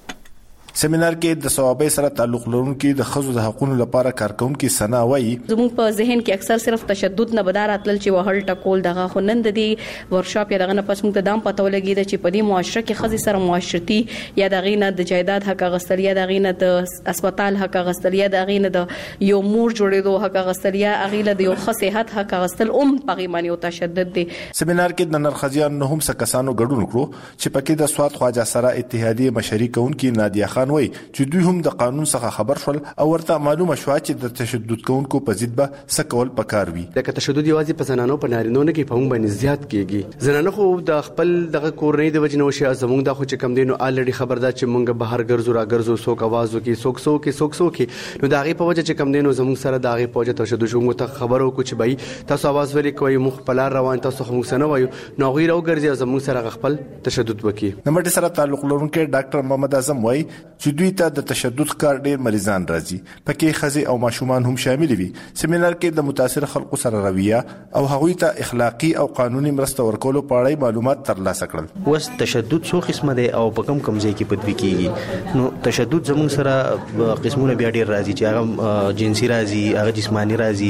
سیمینار کې د ثوابي سره تعلق لرونکي د خزو د حقوقو لپاره کارکونکي سنا وایي زموږ په ذهن کې اکثر صرف تشدد نه بدار اتل چې وهل ټکول دغه خنند دي ورکشاپ یا دغه نه پس موږ ته دام پته ولګي چې په دې معاشره کې خزي سره معاشرتي یا دغه نه د جایداد حق غستلیا دغه نه د هسپتال حق غستلیا دغه نه د یو مور جوړېدو حق غستلیا اغه له یو صحت حق غستل ام پغیمانی او تشدد دي. سیمینار کې د نرخزیان نه هم سکسانو ګډون کړو چې پکې د سواد خواجه سره اتحادیه مشري کوونکي نادیه خان وایي چې دوی هم د قانون څخه خبر شول او ورته معلومه شو چې د تشدد کوونکو په ضد به سکول پکار وي. د تشدد یوازې په زنانو په نارینو نه کې په هم باندې زیات کیږي. زنانه خو د خپل دغه کورنۍ د وجنو شي زموږ د خو چې کم دینو الریډي خبردار چې مونږ بهر ګرځو را ګرځو سوک आवाज وکي سوک سو کې سوک سو کې نو دغه په وجه چې کم دینو زموږ سره دغه په وجه تشدد شو مو ته خبرو کو چې بای تاسو आवाज ولې کوي مخ پلار روان تاسو هم سن وایو نو غیر او ګرځي زموږ سره خپل تشدد وکي. نمبر سره تعلق لرونکي ډاکټر محمد اعظم وایي چې دوی ته د تشدد کار ډیر مریضان راځي پکې خزي او ماشومان هم شامل وي. سیمینار کې د متاثر خلکو سره رویه او هغوی ته اخلاقی او قانوني مرسته ورکولو په اړه معلومات ترلاسه کړل. وس تشدد څو قسمه دی او په کم کم ځای کې پدوي کیږي. نو تشدد زموږ سره قسمونه بیا ډیر راځي چې هغه جنسي راځي هغه جسمانی راځي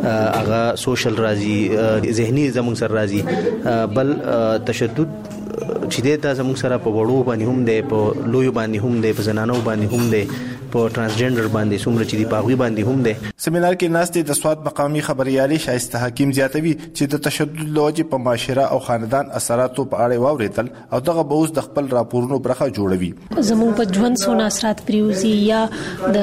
هغه سوشل راځي ذهني زموږ سره راځي. بل تشدد چې د زموږ سره په وړو باندې هم دی په لوی باندې هم دی په زنانو باندې هم دی په ترانسجنډر باندې څومره چې دی پاغوي باندې هم دی. سیمینار کې ناستې د سواد مقامي خبريالي شایسته حکیم زیاتوي چې د تشدد لوجه په معاشره او خاندان اثراتو په اړه واوریدل او دغه به اوس د خپل راپورونو برخه جوړوي. زموږ په ژوند سونه اثرات پریوزي یا د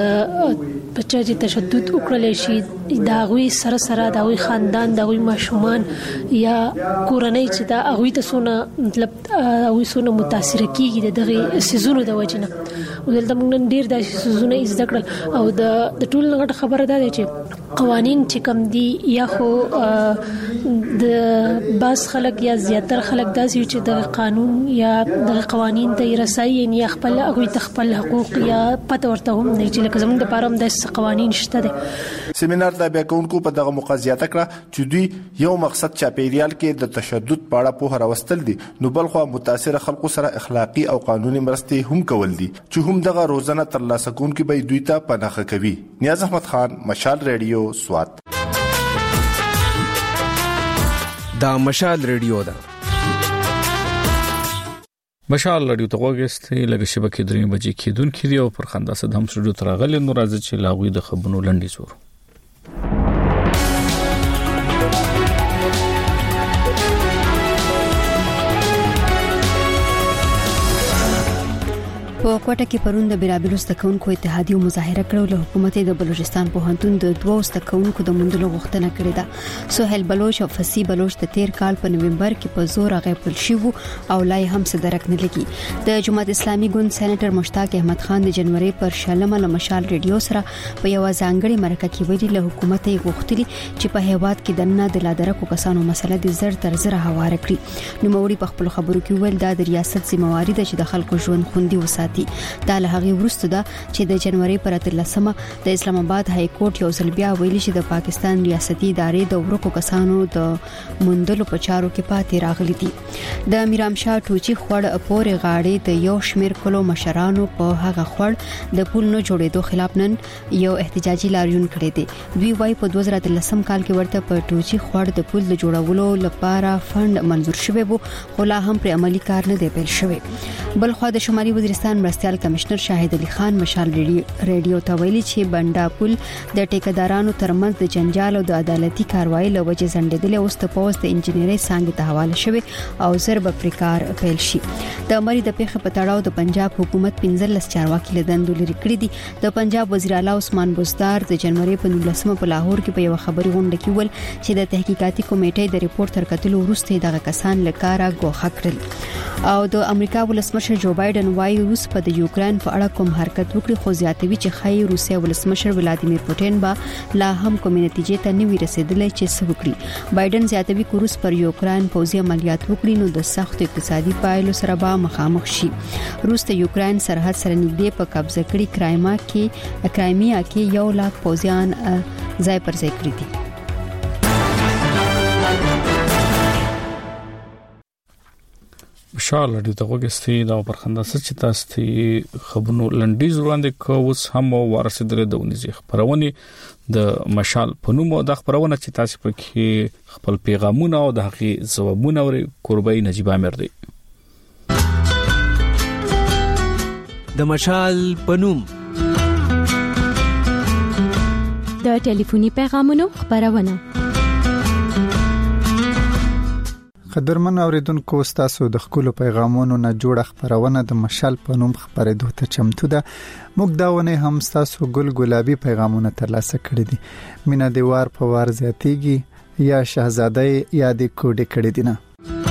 بچی چې تشدد وکړل شي دا غوي سره سره دا غوي خاندان دا غوي ماشومان یا کورنۍ چې دا غوي ته سونه مطلب غوي سونه متاثر کیږي دغه سيزونو د وجنه او دلته موږ ډیر د سيزونو زده کړل او د د ټول غټ خبره ده چې قوانين چې کم دي یا خو د باس خلک یا زیاتره خلک داسې چې د قانون یا د قوانين ته رسایي یا خپل غوي تخپل حقوق یا پته ورته هم نه چې لکه زموږ د پاره هم د قوانين شته دي. سیمینار د بیا کوونکو په دغه مقاضیات کړه چې دوی یو مقصد چاپیریال کې د تشدد په اړه په هراوستل دي نو بلخو متاثر خلکو سره اخلاقی او قانوني مرستې هم کول دي چې هم دغه روزانه ترلاسه کوونکي به دوی ته پناخه کوي. نیاز احمد خان مشال ریډیو سوات. دا مشال ریډیو ده. مشال رادیو ته وګورئ لږ شبکې درې بجې کېدون کې دی او پر خندا صد هم سټوډیو تر غلې نو راځي چې لاغوي د خبرونو لنډي زور په کوټه کې پرون د بیرابلو ستکونکو اتحادیو مظاهره کړو له حکومت د بلوچستان پوهنتون د دوه ستکونکو د مندلو غوښتنه کړې ده سہیل بلوچ او فسی بلوچ د تیر کال په نوومبر کې په زور غیبل شو او لای هم صدرک نه لګي د جماعت اسلامي ګوند سېنیټر مشتاق احمد خان د جنوري پر شلمه له مشال ریډیو سره په یو ځانګړي مرکه کې ویلي له حکومت یې غوښتلي چې په هیواد کې دنه د لادرکو کسانو مسله د زر تر زر هواره کړي نو موري په خپل خبرو کې ویل دا د ریاست ذمہواری ده چې د خلکو ژوند خوندي وساتي دا له هغه وروسته ده چې د جنوري پر اتلسمه د اسلام آباد های کورټ یو ځل بیا ویلي چې د پاکستان ریاستي ادارې د ورکو کسانو د مندلو په چارو کې پاتې راغلي دي د میرام شاه ټوچی خوړ پورې غاړې د یو شمیر کلو مشرانو په هغه خوړ د پول نه جوړېدو خلاف نن یو احتجاجي لاریون کړی دی دوی وايي په دوه زره اتلسم کال کې ورته په ټوچی خوړ د پول د جوړولو لپاره فند منزور شوی وو خو لا هم پر عملی کار نه دی پیل شوی بل خو د شمالي وزیرستان مرستيال کمشنر شاهد علي خان مشال ریډیو ته ویلي چې بنډا پول د ټیکدارانو ترمنځ د جنجال او د عدالتي کاروایی له وجې ځنډېدل او ست پوسټ د انجنیري څنګه ته حواله شوی او ضرب پرکار پیل شي د امر د پیښه په تړاو د پنجاب حکومت پنځلس چارواکي لدندو لري کړی دي د پنجاب وزیر اعلی عثمان بزدار د جنوري په نولسمه په لاهور کې په یو خبري غونډه کې ول چې د تحقیقاتي کمیټې د ریپورت تر کتلو وروسته دغه کسان لکاره ګوښه کړل او د امریکا ولسمشر جو بایدن وايي روس په د یوکرين په اړه کوم حرکت وکړي خو زیاتوي چې خای روسیا ولسمشر ولادیمیر پوتین با لا هم کوم نتیجې ته نه وي رسیدلی چې څه وکړي بایدن زیاتوي چې روس پر یوکرين پوځي عملیات وکړي نو د سخت اقتصادي پایلو سره به مخامخ شي روس د یوکرين سرحد سره نږدې په قبضه کړي کرایما کې کرایمیا کې یو لاک پوځیان ځای پر ځای کړی دي مشال دې ته وګورئ دا پر خندا چې تاسو ته خبرونو لنډیز وړاندې کووس هم ورسېدل د ونیزي خبرونه د مشال په نوم د خبرونه چې تاسو پکې خپل پیغامونه او د حقیقي ځوابونه وري قربای نجيب امیر دی د مشال په نوم د ټلیفوني پیغامونو خبرونه قدرمن اوریدونکو تاسو د خپل پیغامونو نه جوړ خبرونه د مشال په نوم خبرېدو ته چمتو ده موږ دا ونه هم تاسو ګل ګلابي پیغامونه ترلاسه کړی دي مینا دیوار په وار زیاتیږي یا شهزاده یا د کوډې کړی دي نه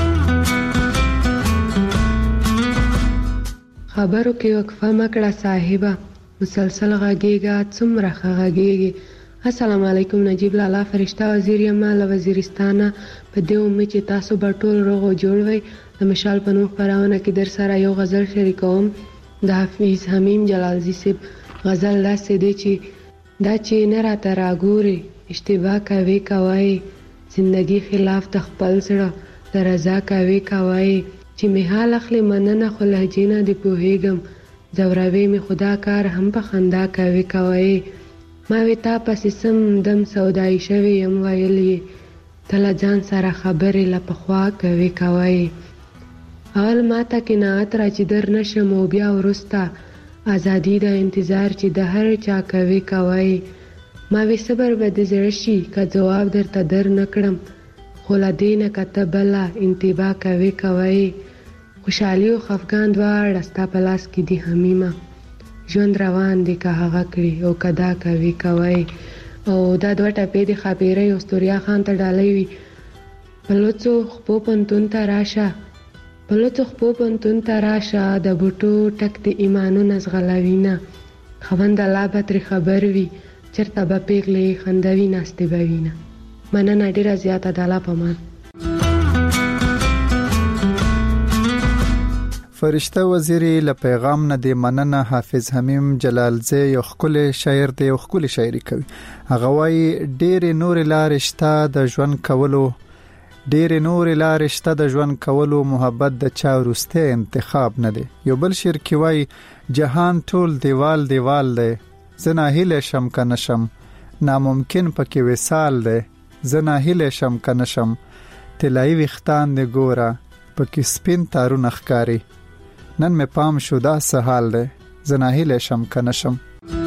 خبرو کې وقفه مکړه صاحبہ مسلسل غږیږي څومره غږیږي السلام علیکم نجیب لالا فرشتہ وزیر یمال وزیرستانه په دې امید چې تاسو به ټول روغ او جوړ وئ د مشال په نوم خبرونه کې در سره یو غزل شریکوم د حافظ حمیم جلالزی سیب غزل لاسه دی چې دا چې نه راته راګوري اشتباه کوي کوي زندگی خلاف د خپل سره د رضا کوي کوي چې می حال اخلي مننه خو لهجینه دی پوهیږم زوراوي می خدا کار هم په خندا کوي کوي ما وی تا پسې سم دم سودای شوی یم ویلی تل ځان سره خبرې لپخوا کوي کوي اول ما ته قناعت را چې در نشم او بیا ورستا ازادي د انتظار چې د هر چا کوي کوي ما وی صبر به د زړه شي که جواب درته در نکړم خو لدینه کته بلا انتباه کوي کوي خوشحالي او خفګان دواړه ستا په لاس کې دي حمیمه ژوند روان دي که هغه کړی او کدا کوي کوي او دا دوه ټپې د خبرې او استوریا خان ته ډالۍ وي بلوڅو خپو پنتون ته راشه بلوڅو خپو پنتون ته راشه د بوټو ټک د ایمانونو زغلوینه خوند الله به تر خبر وي چرته به پیغلې خندوي ناستې بوینه مننه ډیره زیاته د الله پامان فرشتہ وزیری له پیغام نه دی مننه حافظ حمیم جلالزی یو خپل شاعر دی یو خپل شاعري کوي هغه وايي ډېر نور لارې شته د ژوند کولو ډېر نور لارې شته د ژوند کولو محبت د چا ورسته انتخاب نه دی یو بل شعر کې وايي جهان ټول دیوال دیوال دی زنا هله شم کنه شم ناممکن پکې وصال دی زنا هله شم کنه شم تلای وختان دی ګوره پکې سپین تارونه ښکاری نن مې پام شو دا څه حال دی زه ناهیلی شم که نشم.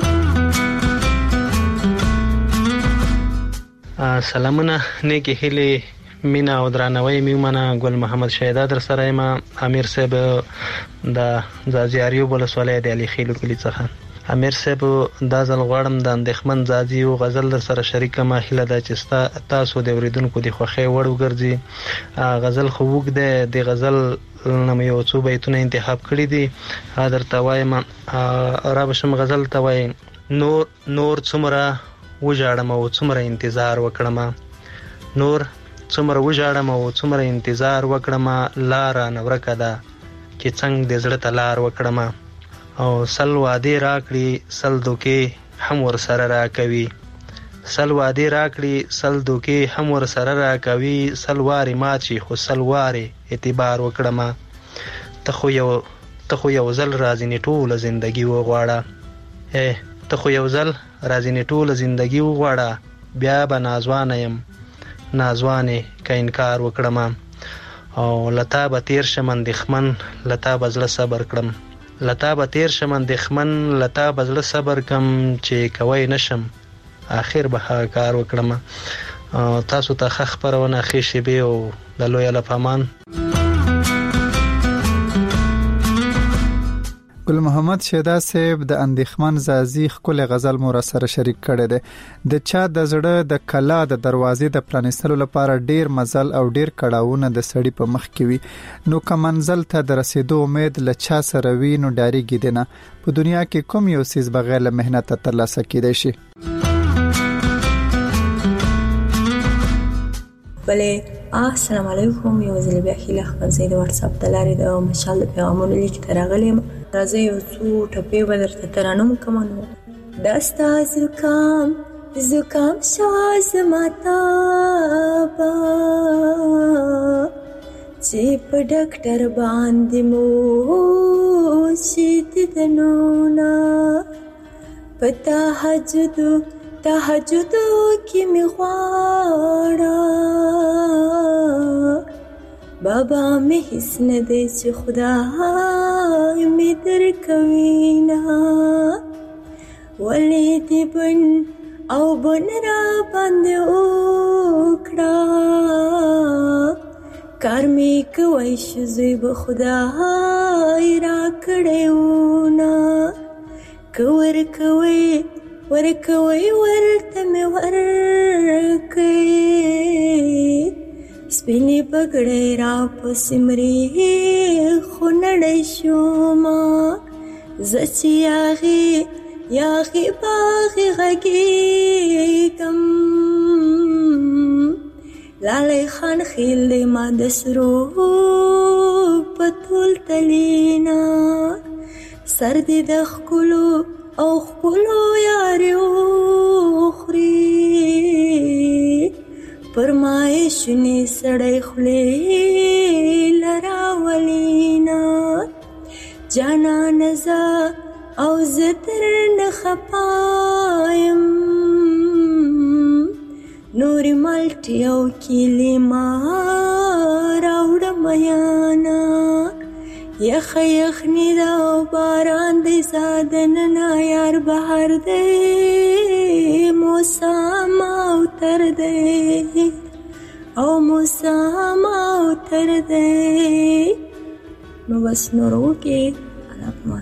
سلامونه نیکی هیلی مینا او درانوی میمنه. ګل محمد شهدا در سره یم. امیر صاحب د زازیاریو ولسوالۍ د علي خیلو کلی څخه. امیر صاحب دا ځل غواړم د اندېښمن زازي او غزل در سره شریک ما هیله ده چې تاسو د اوریدونکو د خوښۍ وړ وګرځي. غزل خو وګ ده د غزل نم یو څو بیتونه انتخاب کړی دي درته وایم. را بشم غزل ته وایم نور نور څومره وژاړم او څومره انتظار وکړم، نور څومره وژاړم او څومره انتظار وکړم، لار نه ورکه ده چې څنګه د زړه ته لار وکړم. او سل وعدې راکړي سل دوکې هم ور سره راکوي، سل وعدې راکړي سل دوکې هم ور سره راکوي، سل وارې ماچی خو سل وارې اعتبار وکړم. ته خو یو ته خو یو ځل راځینې ټوله زندګي وغواړه، ای ته خو یو ځل راځینې ټوله زندګي وغواړه، بیا به نازوانه یم نازوانې که انکار وکړم. او لتا به تیر شم اندېښمن لتا به زړه صبر کړم، لتا به تیر شم اندېښمن لتا به زړه صبر کم چې کوی نشم آخر به هغه کار وکړم. تاسو ته ښه خپرونه ښې شیبې او د لوی الله په امان. ګل محمد شهدا صاحب د اندېښمن زازي ښکلی غزل مو را سره شریک کړی دی. د چا د زړه د کلا د دروازې د پرانیستلو لپاره ډیر مزل او ډیر کړاوونه د سړي په مخ کې وي، نو که منزل ته د رسیدو امید له چا سره وي نو ډارېږي دی نه. په دنیا کې کوم یو څیز بغیر له محنته ترلاسه کیدی شي؟ بلې السلام علیکم. یو ځل بیا خیله خپل زید واتس اپ د لارې د مشال د پیغامونو لیک ته راغلی یم. راځئ یو څو ټپې به درته ترانم کوم. نو دا ستا زکام زکام شوه زما تابه چې په ډاکټر باندې مو شي دیدنونه، په تهجدو تهجدو کې مې غواړه بابا مې هیڅ نه دی چې خدای مې درکوي نه، ولې دې بن او بن را باندې وکړه، کار مې کوی شو زوی به خدای را کړی وونه، که ورکوی ورکوی ورته مې ورکوي، سپینې پګړۍ را پسې مرې خو نړۍ شومه، زه چې یاغې یاغې باغې غږېږم، لالی خان خیل دی ما د سرو پتول تلینا، سر دې د ښکلو او ښکلو یارې وخوري، پر مای شونې سړی خولې لراولینا، جانانه زه او زه درنه خپایم، نورې مالټې او کیلې ما راوړه میانه، یخه یخني ده او باران دی زادننا، یار بهر دی موسم او تر دی او موسم او تر دی. نو بس نور وکې علاقمان.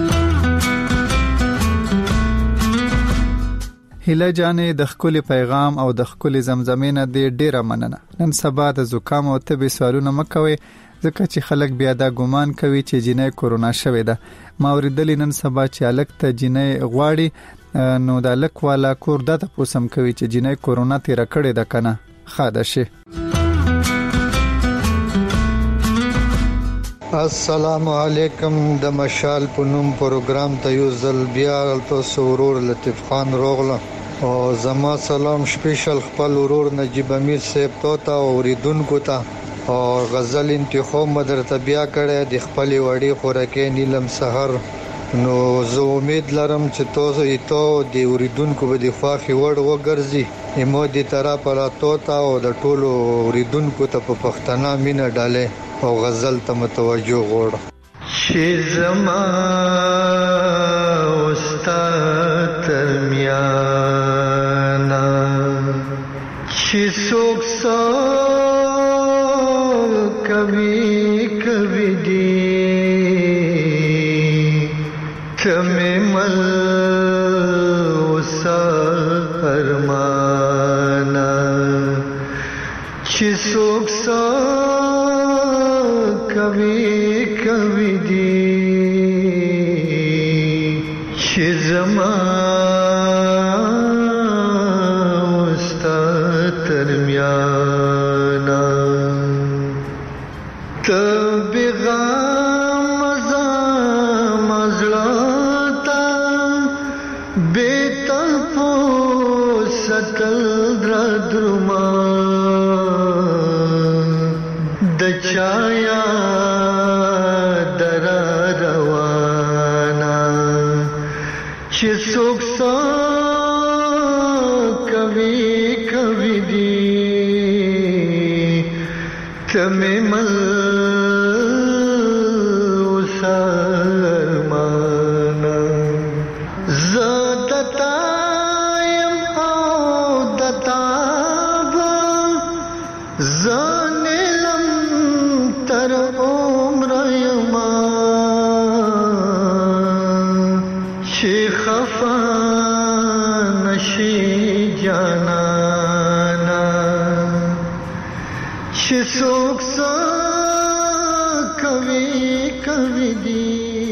هیله جانې د ښکلي پیغام او د ښکلي زمزمې نه دې ډیره مننه. نن سبا د زکام او تبې سوالونه مه کوئ، ځکه چې خلک بیا دا ګمان کوي چې جینۍ کورونا شوې ده. ما اوریدلې نن سبا چې الک ته جینۍ غواړي، نو د الک والا کور دا تاسو هم کوي چې جینۍ کورونا تیر کړې ده کنه خاده شي. السلام علیکم. د مشال پونم پروګرام ته یو ځل بیا تاسو ورور لطیف خان روغله او زما سلام سپیشل خپل ورور نجیب امیر صاحب ته او اوریدونکو ته، او غزل انتخاب مدرته بیا کړه د خپل وړي خوراکې نیلم سحر. نو زه امید لرم چې تاسو ایتو د اوریدونکو به د خواخي وړ وګرځي، ایمو د طرف را توتا او د ټولو اوریدونکو ته په پښتنه مینه ډاله او غزل ته متوجه غوړ. چې زما استاد ترمیانا چې څوک څوک کبھی کبھی دی تمه مل وسا ارمانا چې څوک څوک کبھی کبھی دی چې زما استاد ترمیانا ته بغام زم مزلتا بیتل پو ستل درما د چایا در روانه چې څوک څوک کبھی کبھی دی تمه مل وسرمانا زدتایم او دتابا زانلم تر عمر یما چې خفا نشي جانانا چې څوک څوک کوي کوي دی.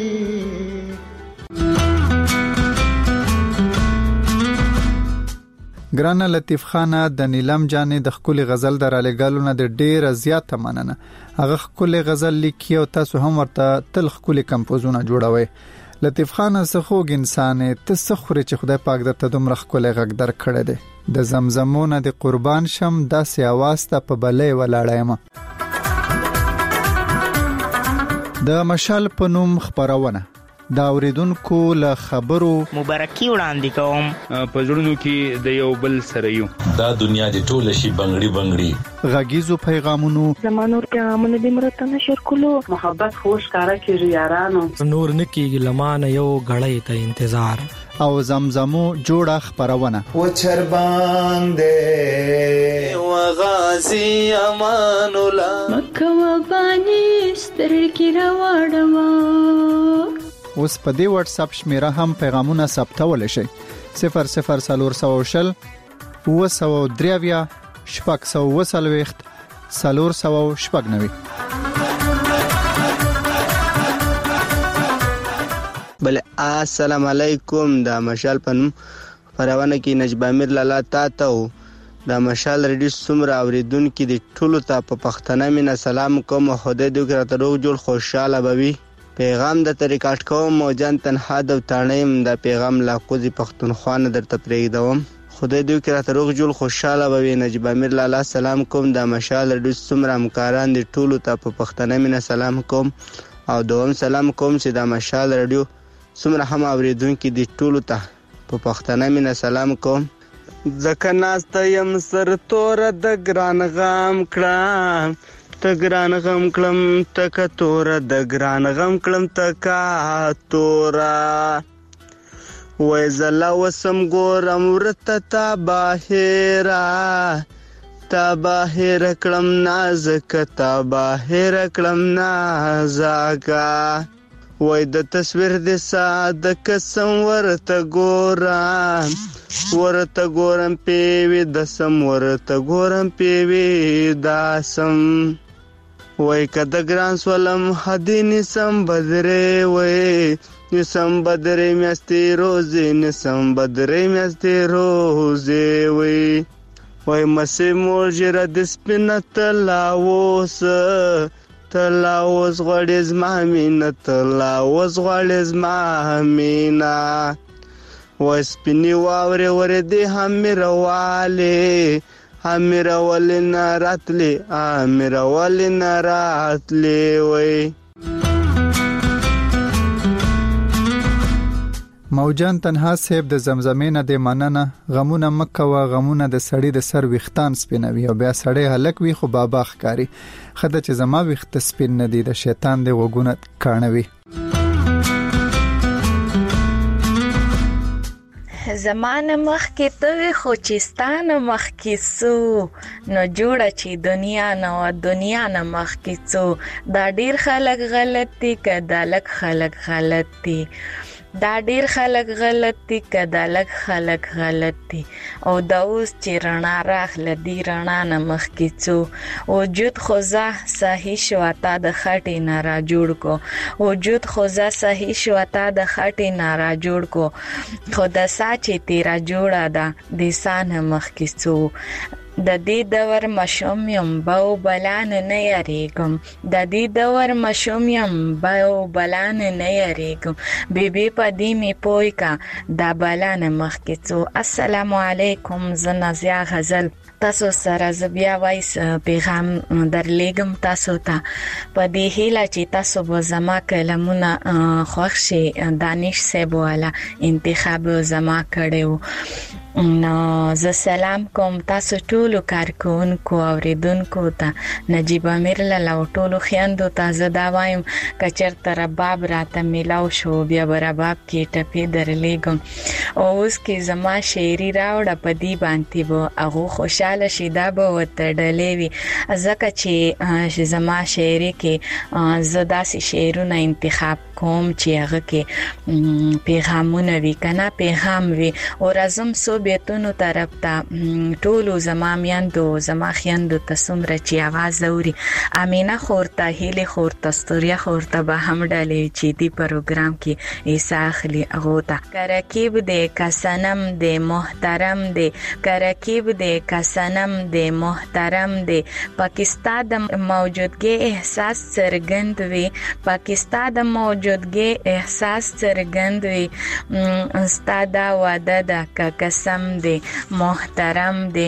ګرانه لطیف خانه د نیلم جانې د خپل غزل در لګالونه د ډیره زیاته مننه. هغه خپل غزل لیکي او تاسو هم ورته تل خپل کمپوزونه جوړوي. لطیف خانه سخوګ انسان ته سخوري چې خدای پاک درته دومره خپل غږ در کړی دی. د زمزمونه د قربان شم داسې आवाज ته په بلې ولاړایم. د مشال په نوم خبرونه دا اوریدونکو له خبرو مبارکي وړاندې کوم. په ژوندونو کې د یو بل سره یو دا دنیا د ټوله شي بنگړي بنگړي غږیزو پیغامونو زمانور پیغامونه د مرته نشر کولو محبت خوش کارا کیږي یارانو نور نکیږي لمانه یو غړې ته انتظار او زمزمو جوړه خبرونه و چربان دې و غازی امان الله مکه و بانی سترګې راوړم. اوس په دې واتس اپ شمیره هم پیغامونه ثبتول شي صفر صفر سلور سو شل و سو دریویا شپږ سو وسلويخت سلور سو شپږ نوي. بل السلام علیکم. دا مشال پنوم پرونه کې نجیب امیر لالا تا ته دا مشال ریډیو سمرا اوریدونکو د ټولو ته په پښتنه مینا سلام کوم. خدای دې کړه ته روغ جوړ خوشاله بوي. پیغام د طریقات کوم موجان تنها د تانیم د پیغام لا کوزي پښتونخوا نه درته پرېږدم. خدای دې کړه ته روغ جوړ خوشاله بوي. نجیب امیر لالا سلام کوم. دا مشال ریډیو سمرا همکاران د ټولو ته په پښتنه مینا سلام کوم او دوم سلام کوم چې دا مشال ریډیو سمره هم اوریدونکو د ټولو ته په پښتنه مینا سلام کوم. ځکه ناسته یم سر تور د ګران غام کړم ته ګران غم کړم تک تور د ګران غم کړم تک تورا وای زلا وسم ګورم ورته تا باهرا تا باهر کړم نازک تا باهر کړم نازکا وای د تصویر د ساده قسم ورته ګورم ورته ګورم پیوي د سم ورته ګورم پیوي داسم وای کده ګران سولم حدین سم بدره وای نسم بدره میستي روزي نسم بدره میستي روزي وای وای مسه موجره د سپینت لاوس تلاوز غړز مامینا تلاوز غړز مامینا وسپنی واوره ور دي همرواله همرواله ناراتله همرواله ناراتله وای. موجان تنها صاحب د زمزمې نه د مننه غمونه مکه وا غمونه د سړی د سر وختان سپینوي او بیا سړی هلک وي خو بابا ښکاری خدای چې زما وخت سپین نه دی د شیطان د وګونه کانوي. زمانه مخ کې ته خو چستانه مخ کې سو نو جوړه چې دنیا نو دنیا نه مخ کې سو دا ډیر خلک غلط دي کدا لک خلک غلط دي دا ډیر خلک غلط دي کدا لک خلک غلط دي او دا اوس چې رڼا راخله دی رڼا نه مخ کې سو وجود خوځه صحیح شو تا د خټې نه را جوړ کو وجود خوځه صحیح شو تا د خټې نه را جوړ کو خدا چې تیرا جوړه ده د سان مخ کې سو د دې دور مشوم یم باو بلان نه یریګم د دې دور مشوم یم باو بلان نه یریګم بیبي پدې می پوي کا دا بلان مخ کې سو. السلام علیکم زنازیا غزل تاسو سره زبیا وایس پیغام درلېګم تاسو ته پدې هیله چې تاسو به زما کلمونه خوښ شي. دانش صاحب والا انتخاب زما کړو نو زه سلام کوم تاسو ټولو کارکونکو اوریدونکو ته نجیب امیر لاله ټولو خیندو ته زه دا وایم کچر تر باب راته میلاو شو بیا براباب کې ټپی درلېګم او اوس کې زما شاعري راوړه په دی باندې وو هغه خوشاله شي دا به وته ډلې وي ځکه چې زما شاعري کې زه داسې شعرونه انتخاب کوم چې هغه کې پیغامونه وي کنه پیغام وي او رزم سو بیتونو طرف ته ټولو زما میاندو زما خیندو ته څومره چې आवाज اوري امینه خورته هیله خورته ستوریا خورته به هم ډلې چې دی پروګرام کې ایسا اخلي هغه ته کرکیب دې کسنم دې محترم دې کرکیب دې کسنم دې محترم دې پاکستان د موجودګي احساس څرګند وي پاکستان د موجودګي احساس څرګند وي استاد واده د کسم دی محترم دی.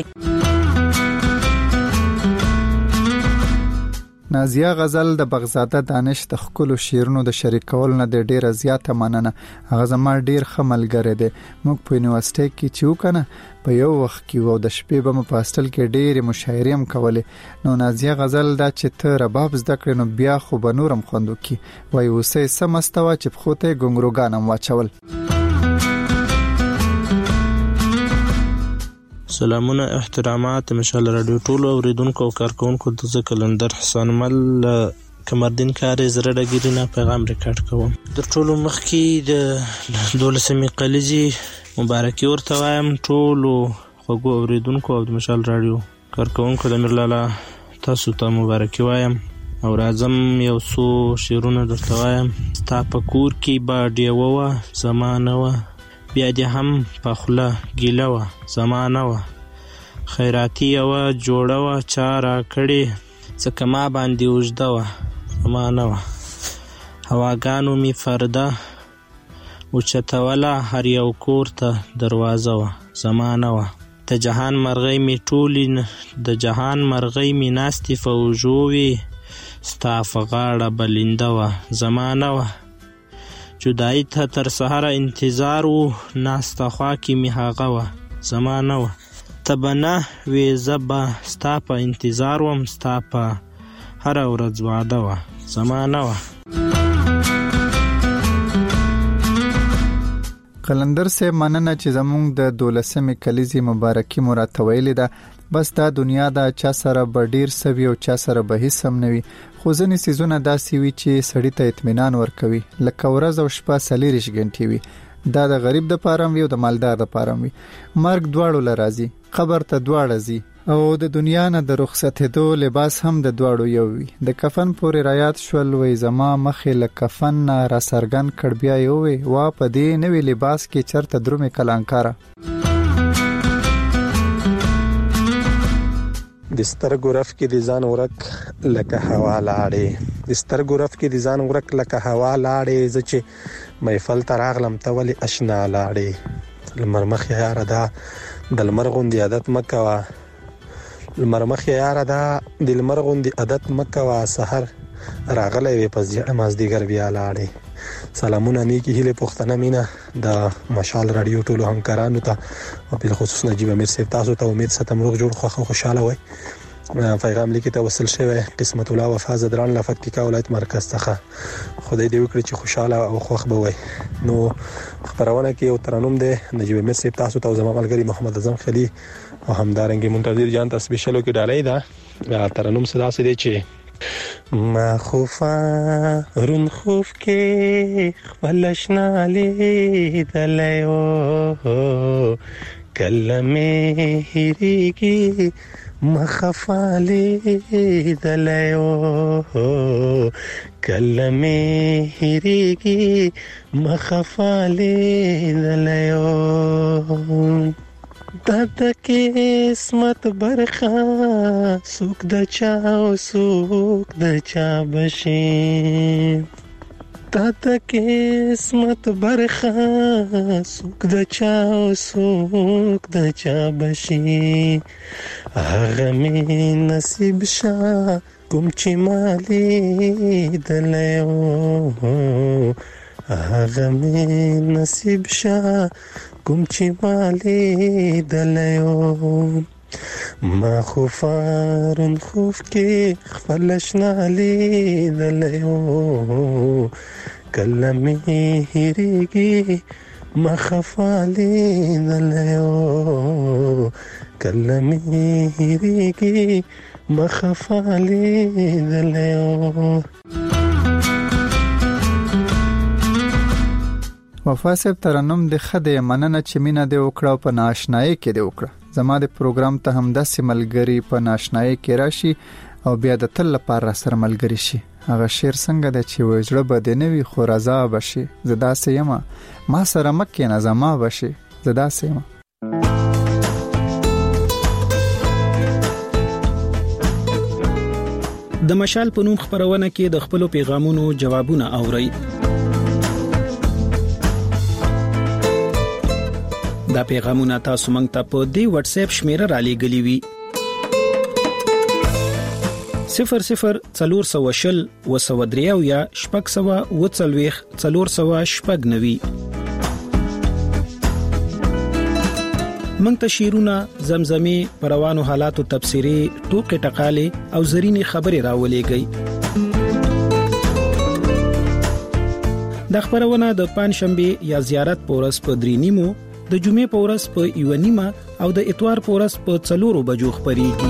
نازیه غزل د بغزاده دانش د خپل شیرونو د شریکول نه د ډیره زیاته مننه هغه زما ډیر خملګره دی موږ په یونیورسيټي کې چې وکنه په یو وخت کې وو د شپې به په هاستل کې ډېر مشاعرې هم کولې نو نازیه غزل دا چې ته رباب زده کړې نو بیا خو به نورم خوندو کې وای اوسې سمستوا چې په خوته ګنګروګانم واچول. سلامونه احترامات مشال رادیو ټولو اوریدونکو او کارکونکو د کلندر حسن مل کمردین کارې زره ډګرینا پیغام ریکارډ کوم د ټولو مخکې د دولسمې قلیزي مبارکي ورته وایم ټولو خوږو اوریدونکو او د مشال رادیو کارکونکو د مرلاله تاسو ته مبارکي وایم او راځم یو څو شعرونه درته وایم. ستا په کور کې با ډیوه زمانه وه بیا دې هم په خوله ګیله وه زمانه وه خیراتي یوه جوړه وه چا را کړې ځکه ما باندې اوږده وه زمانه وه هواګانو مې فرده اوچتوله هر یو کور ته دروازه وه زمانه وه د جهان مرغۍ مې ټولې د جهان مرغۍ مې ناستې فوجو ستا په غاړه بلنده وه زمانه وه جدائی ته تر سهاره انتظار وو ناسته خوا کې می هغه وه زمانه وه ته به نه وې زه به ستا په انتظار وم ستا په هره ورځ واده وه زمانه وه. قلندر سے مننه چې زمونږ د دولسمې کلیزي مبارکي مراته ویلې ده بس دا دنیا دا چا سره به ډیر سوي او چا سره به هیڅ هم نوي خو ځینې سیزونه داسې وي چې سړی ته اطمینان ورکوي لکه ورځ او شپه څلېرویشت غنټې وي دا د غریب د پاره وي او د مالدار د پاره وي مرګ دواړو لرازي قبر ته دواړه ځي او د دنیا نه د رخصتېدو لباس هم د دواړو یو وي د کفن پورې رایات شول وي زما مخې له کفن نه را سرګن کړ بیا یو وي وا په دې نوې لباس کې چرته درومې کلانکاره د سترګو رف کې د ځان ورک لکه هوا لاړې د سترګو رف کې د ځان ورک لکه هوا لاړې زه چې محفل ته راغلم ته ولې اشنا لاړې لمر مخې یاره دا د لمر غوندې عادت مه کوه لمر مخې یاره دا د لمر غوندې عادت مه کوه سحر راغلی وې په زیړه مازدیګر بیا لاړې سلامونه نیکی هیله پښتنه مینا د مشال رادیو ټولو همکارانو ته او په خصوص نجیب امیر صاحب تاسو ته امید ستم روغ جوړ خو خوشاله وای. پیغام لیکي ته وصل شوی قسمت الله وفا زدران له پکتیکا ولایت مرکز څخه. خدای دې وکړي چې خوشاله او خوښ به وای. نو خبرونه کې یو ترانوم دی نجیب امیر صاحب تاسو ته زما ملګری محمد اعظم خلی او همدارنګي منتظر جان ته سپیشلو کې ډالۍ ده. ترانوم صدا سي دی چې ما خوفا رون خوف کې خپلشنا لیدلایو کلمه هریږي مخفا لیدلایو کلمه هریږي مخفا لیدلایو داد قسمت برخه سوک د چا او سوک د چا بشي داد قسمت برخه سوک د چا او سوک د چا بشي هغه می نصیب شا کوم چې مالی دلایو هغه می نصیب شا کوم چې مالی دلایو ما خوفارن خوف کې خپلشنا لیدلایو کلمه هریږي ما خفالی دلایو کلمه هریږي ما خفالی دلایو. وفا صاحب ترنم د خدای مننه چې مینا د وکړه په ناشنای کې د وکړه. زما د پروګرام ته هم د سیملګری په ناشنای کې راشي او بیا د تل لپاره سره ملګری شي. هغه شعر څنګه د چې وجړه بده نه وي خو رضا بشي زدا سیمه ما سره مکه نه زما بشي زدا سیمه. د مشال په نوم خبرونه کې د خپل پیغامونو جوابونه اوري. دا پیغامونه تاسو مونږ ته په دی واتس اپ شمیره را لېږلي وي صفر صفر څلور سوه شل و سوه درې اویا شپږ سوه اووه څلوېښت څلور سوه شپږ نوي. مونږ ته شعرونه، زمزمې، په روانو حالاتو تبصرې، ټوکې ټقالې او زرینې خبرې راولېږئ. دا خبرونه د پنځشنبه یا زیارت په ورځ په درې نیمو، د جمعې په ورځ په یو نیمه او د اتوار په ورځ په څلورو بجو خبريږي.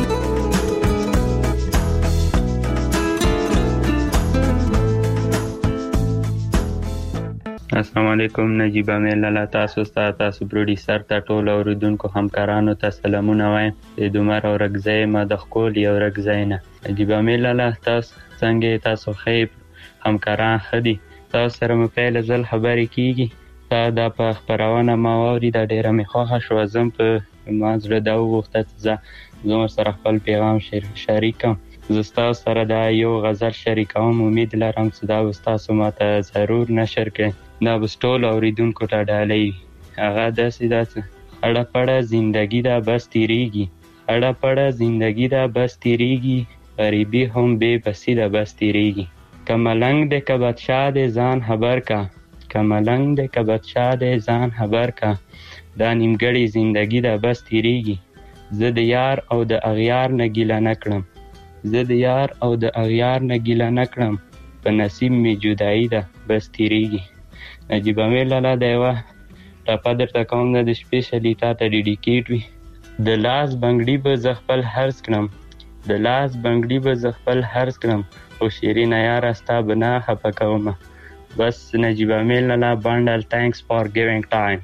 السلام علیکم. نجیب امیر لاله تاسو ته تاسو پروډوسر ته ټول اوریدونکو همکارانو ته سلامونه وایم. د دومره ورګځي ما د خپل یو ورګځي نه نجیب امیر لاله تاسو څنګه تاسو خیر همکاران خدي تاسو سره مې په ځل خبرې کیږي. تا دا په خبرونه ما وری دا ډیره مې خوښه شو. زم په ما زړه دا وغوښته چې زه سره خپل پیغام شریکم. زه تاسو سره دا یو غزل شریکوم. امید لرم چې دا تاسو ماته ضرور نشر کړئ. دا بستول اوریدونکو ته ډالۍ هغه داسې داسې اړه پړه زندگی دا بس تیریږي اړه پړه زندگی دا بس تیریږي غریبی هم بے بسی دا بس تیریږي. کملنګ د کبدشاه د ځان خبر کا کملنګ د کبدشاه د ځان خبر کا دا نیمګړی زندگی دا بس تیریږي. زه د یار او د اغیار نه ګیله نکړم زه د یار او د اغیار نه ګیله نکړم په نصیب می جدایی ده بس تیریږي. نجیب امیر لاله دا یوه ټپه درته کوم د سپیشلی تا ته ډیډیکیټ وي. د لاس بنګړي به زه خپل هرڅ کړم د لاس بنګړي به زه خپل هرڅ کړم خو شیرینه یاره ستا به نه خفه کومه. بس نجیب امیر لاله بانډل تhanks for giving time.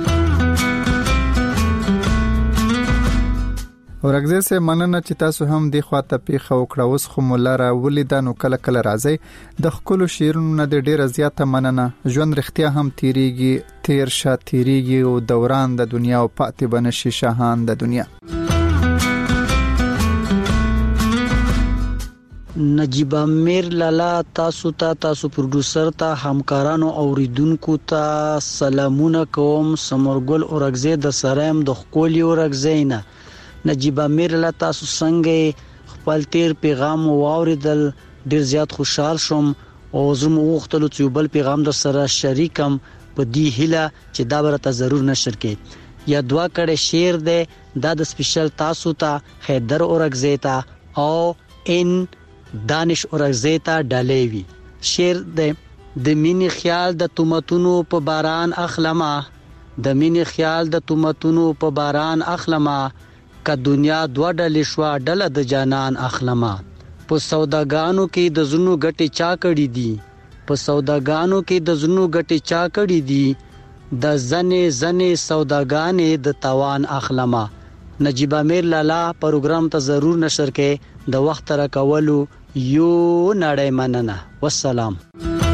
ورګزه سه مننه چې تاسو هم د خواته پیښه وکړه. اوس خو مولاره ولیدانو کله کله راځي د خپل شیرونو د ډیره زیاته مننه. ژوند رښتیا هم تیریږي تیر شا تیریږي او دوران د دنیا او پاتې بنشي شاهان د دنیا. نجیب امیر لاله تاسو ته تاسو پروډوسر ته همکارانو اوریدونکو ته سلامونه کوم. سمرګل اورګزه د سرایم د خولي اورګزه نه نجیب امیر لاله تاسو څنګه خپل تیر پیغام واوریدل ډیر زیات خوشحال شوم. او زه مو وختلو چې بل پیغام در سره شریکم په دې هیله چې دا برته ضرور نشر کې یا دعا کړه شعر دې دا د سپیشل تاسو ته حیدر اورغزیتا او ان دانش اورغزیتا ډالېوي شعر دې د مینې خیال د تومتونو په باران اخلمه د مینې خیال د تومتونو په باران اخلمه که دنیا دوه ډلې شو ډله د جانان اخلمه په سوداګانو کې د زونو ګټي چا کړی دي په سوداګانو کې د زونو ګټي چا کړی دي د زنې زنې سوداګانې د توان اخلمه نجیب امیر لالا پروګرام ته ضرور نشر کې د وخت را کولو یو نړۍ مننه والسلام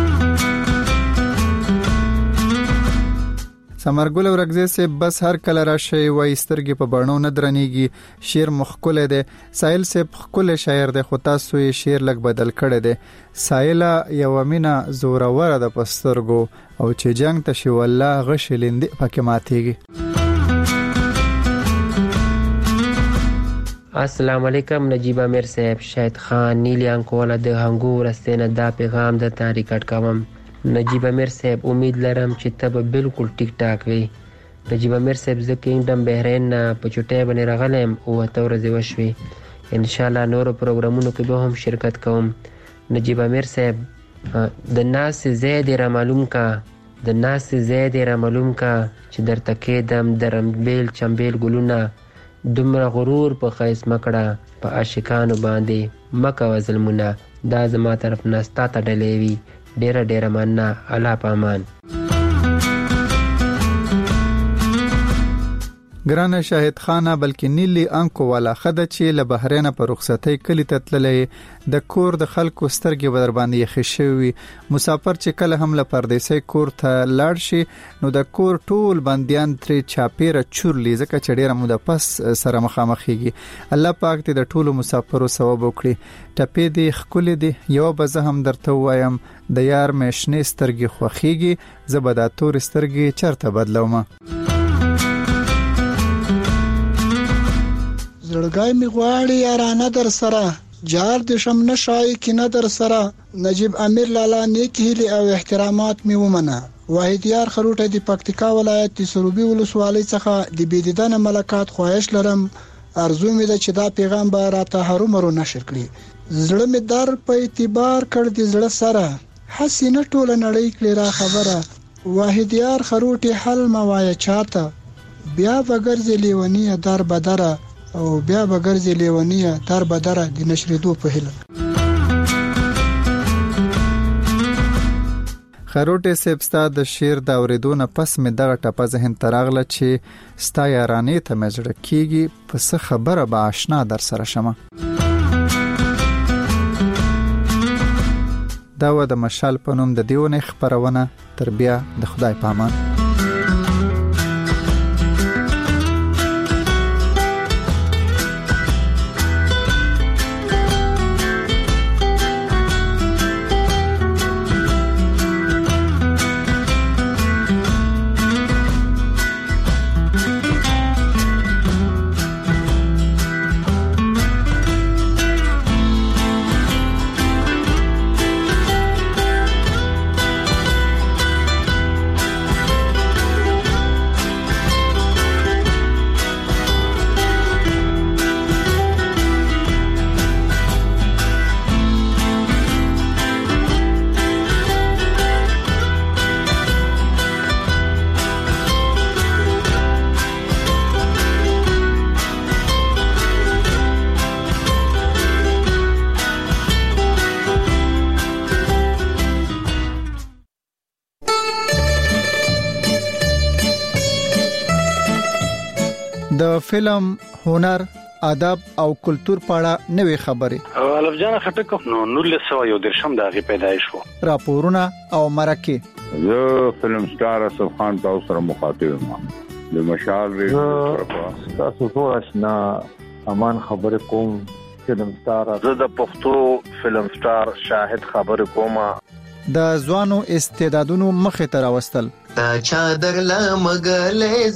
سمرګل ورغزه سه بس هر کله راشي وای سترګې په بڼو نه درنيږي شعر مخکله ده سایل سه خپل شاعر ده خو تاسو یې شعر لګ بدل کړي ده سایلا یو مینا زورور ده پسترګو او چې جنگ ته شي والله غشلند پکې ماتيږي. السلام علیکم نجیب امیر صاحب شاهد خان نیلی انکولا د هنګور استنه دا پیغام د تاریخ کټ کوم. نجیب امیر صاحب امید لرم چې ته به بالکل ټیک ټاک وي. نجیب امیر صاحب زه کینګډم بحرین نه په چټۍ باندې راغلم او ته ورځې وشوي ان شاء الله نور پروګرامونو کې به هم شرکت کوم. نجیب امیر صاحب د ناس زید را معلوم کا د ناس زید را معلوم کا چې در تکیدم درم بیل چمبیل ګلونه دومره غرور په خیس مکړه په عاشقانو باندې مکه وظلمونه دا زما طرف نه ستا ته ډلې وي ډیره ډیره مننه الله پامان. ګرانه شاهد خانه بلکې نیلی انکو والا خده چې له بحرین په رخصتۍ کلی تتللې د کور د خلکو سترګې بدر باندې خښوي مسافر چې کله هم له پردیسي کور ته لاړ شي نو د کور ټول بنديان ترې چاپیره چورلی ځکه چې ډیره مو د پس سره مخامخېږي. الله پاک دې د ټولو مسافرو ثواب وکړي. ټپې دې خکل دې یو به زه هم درته وایم د یار مېشنې سترګې خوخيږي زبدا تور سترګې چرته بدلوم. زړګای می غواړي یارانه در سره جار د شم نشای کینه در سره نجیب امیر لالا نیک هیلی او احترامات می ومنه. واحد یار خروټه د پکتیکا ولایت د سروبي ولسوالۍ څخه د بيدیدن ملکات خواهش لرم ارزو می ده چې دا پیغام به راته هرومرو نشر کړي. زړه می در په اعتبار کړ د زړه سره حسینه ټوله نړۍ کړي را خبره واحد یار خروټه حل موایا چاته بیا بغرز لیونی در بدره او بیا بغرز لیونی در بدره د نشریدو په هله. خروټه سپستا د شیر دا اوریدونه پس می دغه ټپه ذهن تراغله چې ستا یارانې ته مزړه کیږي پس خبره به آشنا در سره شمه. دا و د مشال په نوم د دیونه خبرونه تر بیا د خدای پامان. د فلم هنر ادب او کلچر په اړه نوې خبرې الف جان خټک نو نور سو یو درشم دغه پیدایش وو راپورونه او مرکه زه فلم سٹار اسف خان تاسو سره مخاطب یم د مشال ریډیو تاسو ټول آشنا امان خبر کوم فلم سٹار زه د پښتو فلم سٹار شاهد خبر کوم د ځوانو استعدادونو مخه تر واستل تا چادر لمغلې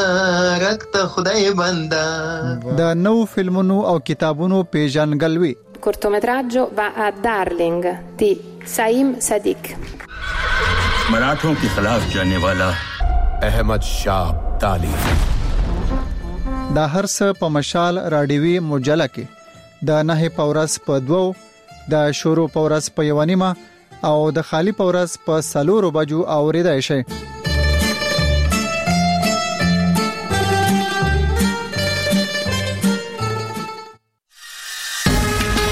زروارک ته خدای بندا د نو فلمونو او کتابونو پیژنګلوي cortometraggio va a Darling di Saim Sadiq. मराठों के खिलाफ जाने वाला अहमद शाह अब्दाली। دا هر څه په مشال راډیوي مجله کې د نه پورس په دوو د شروع پورس په یو نیمه او د خالی پورس په سلورو بجو اوریدای شي.